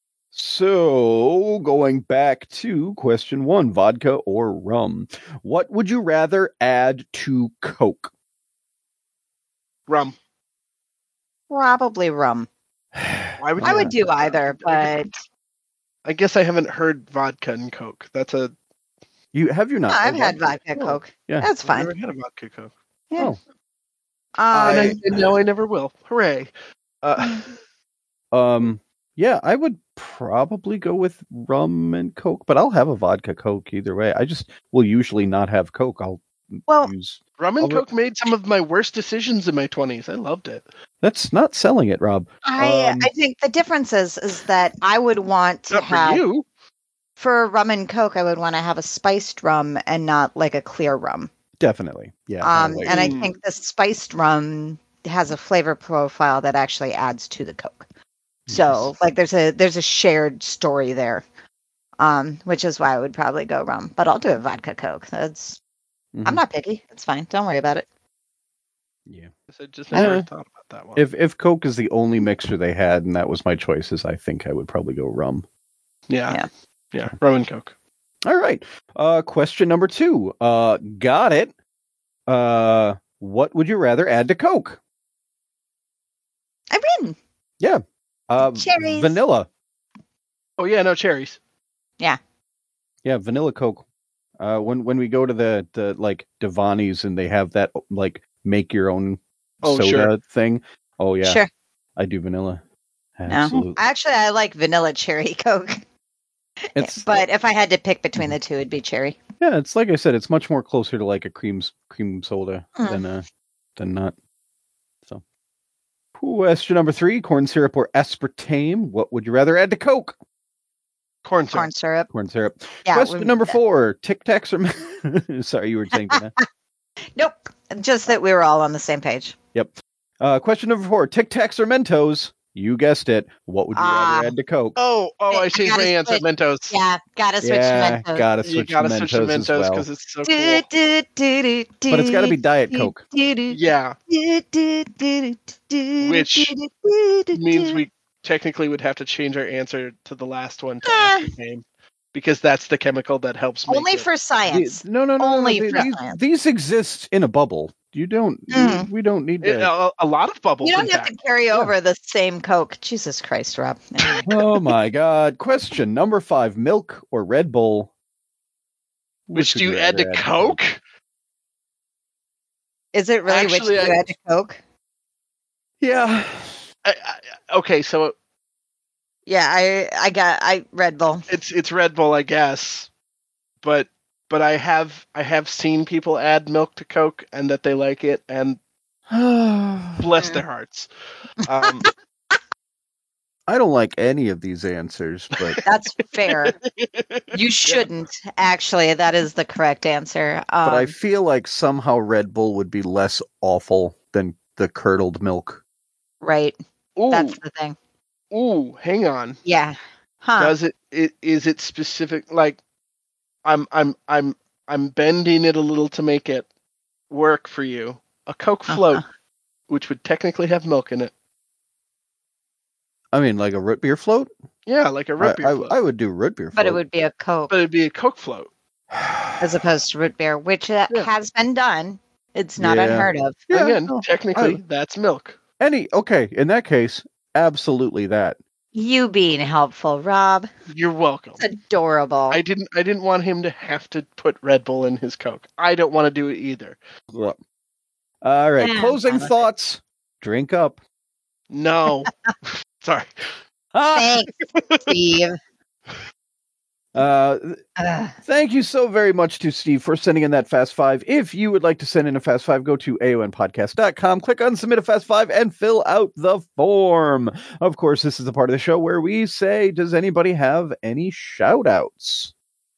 So, going back to question one, vodka or rum, what would you rather add to Coke? Rum. Probably rum. Why would I you- would do either, but I guess I haven't heard vodka and Coke. That's a. You have you not? I've Oh, had vodka. vodka Oh, Coke. yeah. That's I've fine. never had a vodka Coke, Yeah. Oh. Um, and, I, and now I never will. Hooray! Uh, Um, yeah, I would probably go with rum and Coke, but I'll have a vodka Coke either way. I just will usually not have Coke. I'll well, use. rum and I'll- Coke made some of my worst decisions in my twenties. I loved it. That's not selling it, Rob. I Um, I think the difference is is that I would want to Not for have you. for rum and Coke. I would want to have a spiced rum and not like a clear rum. Definitely, yeah. Um, like- and I Mm. think the spiced rum has a flavor profile that actually adds to the Coke. So like there's a there's a shared story there, um, which is why I would probably go rum. But I'll do a vodka Coke. That's Mhm. I'm not picky. It's fine. Don't worry about it. Yeah. I just never Uh, thought about that one. If if Coke is the only mixture they had, and that was my choices, I think I would probably go rum. yeah. Yeah. yeah, rum and Coke. All right. Uh, question number two. Uh, got it. Uh, what would you rather add to Coke? I win. Uh, Cherries. Vanilla. Oh yeah, no cherries. Yeah, vanilla Coke. Uh, when when we go to the the like Devani's and they have that like make your own Oh, soda sure. thing. Oh yeah, Sure. I do vanilla. No. Absolutely. Actually, I like vanilla cherry Coke. It's But if I had to pick between the two, it'd be cherry. yeah, it's like I said, it's much more closer to like a cream s- cream soda Mm. than uh than not. So, question number three: corn syrup or aspartame? What would you rather add to Coke? Corn syrup. Corn syrup. Corn syrup. Yeah. question we- number yeah. four: Tic Tacs or Men- sorry, you were saying that. Nope. Just that we were all on the same page. Yep. Uh, question number four: Tic Tacs or Mentos? You guessed it. What would you rather Ah. add to Coke? Oh, oh, I I changed my gotta answer. switch. Mentos. Yeah. Gotta switch yeah, to Mentos. gotta You switch gotta to switch to Mentos as Mentos well. because it's so Do, cool. do, do, do, do, But it's got to be Diet do, Coke. do, do, Yeah, do, do, do, do, Which do, do, do, do, means do. we technically would have to change our answer to the last one to Ah. aspartame because that's the chemical that helps make Only it. for The- science. no, no, no, no, no. Only the- for These, science. these exist in a bubble. You don't. Mm. We don't need It- to. a, a lot of bubbles. You don't in have fact. to carry over the same Coke. Jesus Christ, Rob. Anyway. Oh my God! Question number five: Milk or Red Bull? Which would do you add to rather Coke? Is it really Actually, which I- you add to Coke? Yeah. I, I, okay, so Yeah, I I got I Red Bull. it's it's Red Bull, I guess, but but I have I have seen people add milk to Coke and that they like it, and bless their hearts. Um, I don't like any of these answers, but That's fair. You shouldn't, actually. That is the correct answer. Um, but I feel like somehow Red Bull would be less awful than the curdled milk. right. Ooh, That's the thing. ooh, hang on. Yeah. Huh. Does it, it? Is it specific? Like, I'm, I'm, I'm, I'm bending it a little to make it work for you. A Coke float, Uh-huh. which would technically have milk in it. I mean, like a root beer float? Yeah, like a root I, beer I, float. I would do root beer float. But it would be a Coke But it'd be a Coke float. as opposed to root beer, which uh, Yeah. has been done. It's not Yeah. unheard of. Yeah, Again, no, technically, I- that's milk. Any okay, in that case, absolutely that. You being helpful, Rob. You're welcome. It's adorable. I didn't. I didn't want him to have to put Red Bull in his Coke. I don't want to do it either. All right, Yeah, closing I love it. thoughts. Drink up. No, sorry. Ah! Thanks, Steve. Uh, Ugh. Thank you so very much to Steve for sending in that Fast Five. If you would like to send in a Fast Five, go to A O N podcast dot com, click on Submit a Fast Five, and fill out the form. Of course, this is the part of the show where we say, does anybody have any shout outs?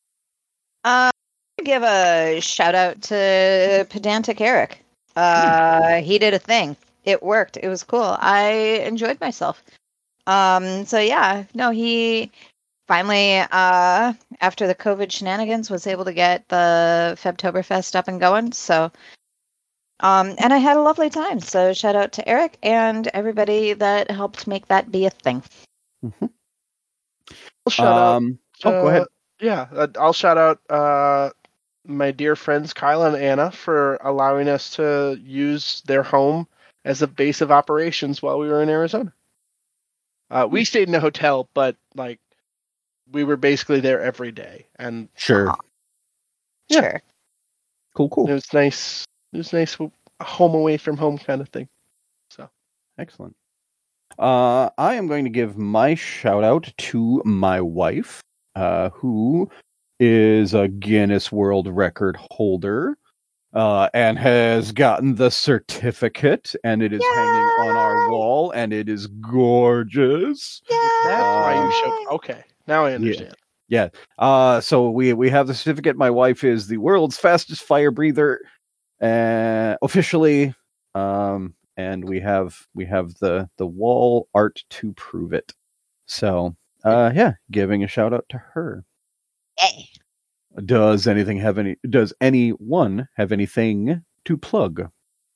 Uh, give a shout out to Pedantic Eric. Uh, he did a thing. It worked. It was cool. I enjoyed myself. Um, so yeah, no, he finally, uh, after the COVID shenanigans, was able to get the Febtoberfest up and going. So, um, and I had a lovely time. So shout out to Eric and everybody that helped make that be a thing. Mm-hmm. I'll shout out. Um, oh, go uh, ahead. Yeah, uh, I'll shout out uh, my dear friends Kyle and Anna for allowing us to use their home as a base of operations while we were in Arizona. Uh, we stayed in a hotel, but like we were basically there every day, and Sure. Yeah. Sure. Cool, cool. it was nice. It was nice, a home away from home kind of thing. So Excellent. Uh, I am going to give my shout out to my wife, uh, who is a Guinness World Record holder, uh, and has gotten the certificate, and it is hanging on our wall, and it is gorgeous. that's why you Um, showed. Okay, now I understand. Uh, so we we have the certificate. My wife is the world's fastest fire breather, uh, officially. Um, and we have we have the the wall art to prove it. So, uh, yeah, giving a shout out to her. Yay. Does anything have any? Does anyone have anything to plug?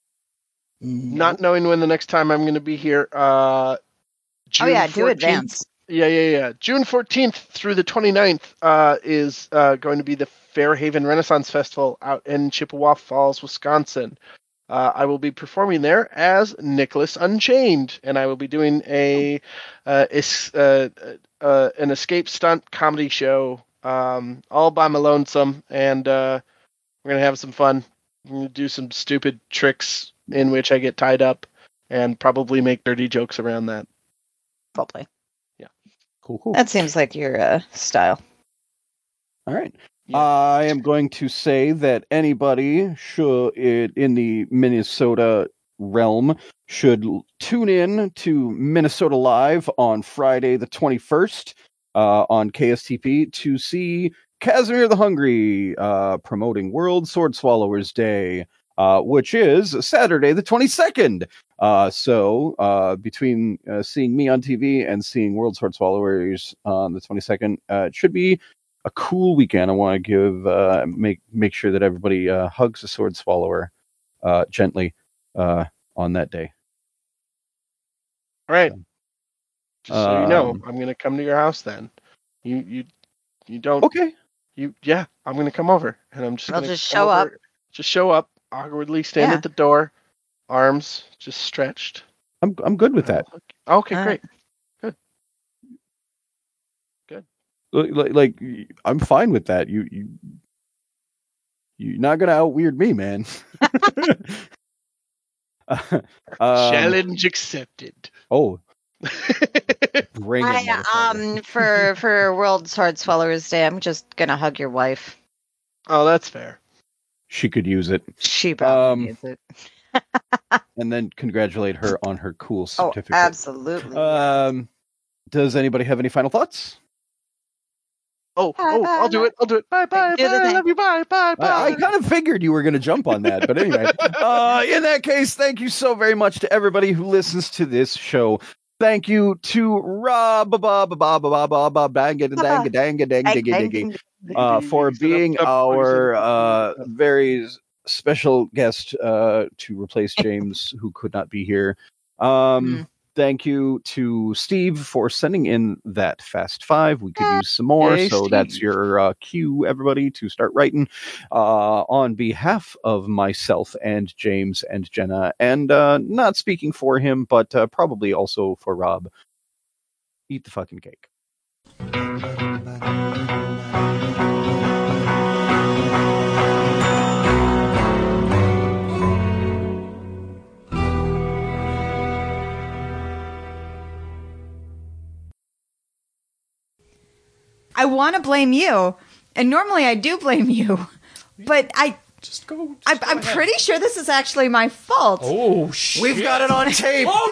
Not knowing when the next time I'm going to be here. Uh, June Oh yeah, do fourteenth advance. Yeah, yeah, yeah. June fourteenth through the twenty-ninth uh, is uh, going to be the Fairhaven Renaissance Festival out in Chippewa Falls, Wisconsin. Uh, I will be performing there as Nicholas Unchained, and I will be doing a uh, is, uh, uh, an escape stunt comedy show um, all by my lonesome, and uh, we're going to have some fun. We're going to do some stupid tricks in which I get tied up and probably make dirty jokes around that. Probably. Cool, cool. That seems like your uh, style. All right. Yeah. I am going to say that anybody should in the Minnesota realm should tune in to Minnesota Live on Friday the twenty-first uh, on K S T P to see Casimir the Hungry uh, promoting World Sword Swallowers Day, uh, which is Saturday the twenty-second. Uh, so uh, between uh, seeing me on T V and seeing World Sword Swallowers on the twenty-second, uh, it should be a cool weekend. I want to give uh, make make sure that everybody uh, hugs a sword swallower uh, gently uh, on that day. All right. Just so you know, Um, I'm going to come to your house then. You you you don't Okay. you yeah, I'm going to come over and I'm just I'll going to just show up. Just show up, awkwardly stand Yeah. at the door, arms just stretched. I'm I'm good with that. Okay, All great. Like, like I'm fine with that. You you you're not gonna out weird me, man. um, Challenge accepted. Oh, bring it. I, motherfucker. um, for for World Sword Swallowers Day, I'm just gonna hug your wife. Oh, that's fair. She could use it, She probably Um, needs it. and then congratulate her on her cool Oh, certificate. absolutely. Um, Does anybody have any final thoughts? Oh, oh, I'll do it. I'll do it. Bye, bye, Do the bye. thing. Love you. Bye, bye, bye. I, I kind of figured you were going to jump on that, but anyway. Uh, in that case, thank you so very much to everybody who listens to this show. Thank you to Rob ba ba ba ba ba ba ba bang dang dang dang dang dang uh for being our uh very special guest uh to replace James, who could not be here. Um Thank you to Steve for sending in that Fast Five. We could use some more, Hey, so Steve. that's your uh, cue, everybody, to start writing. Uh, on behalf of myself and James and Jenna, and uh, not speaking for him, but uh, probably also for Rob, eat the fucking cake. I want to blame you, and normally I do blame you, but I, Just go. I Just go I'm ahead. pretty sure this is actually my fault. Oh, shit. We've got it on tape. Oh,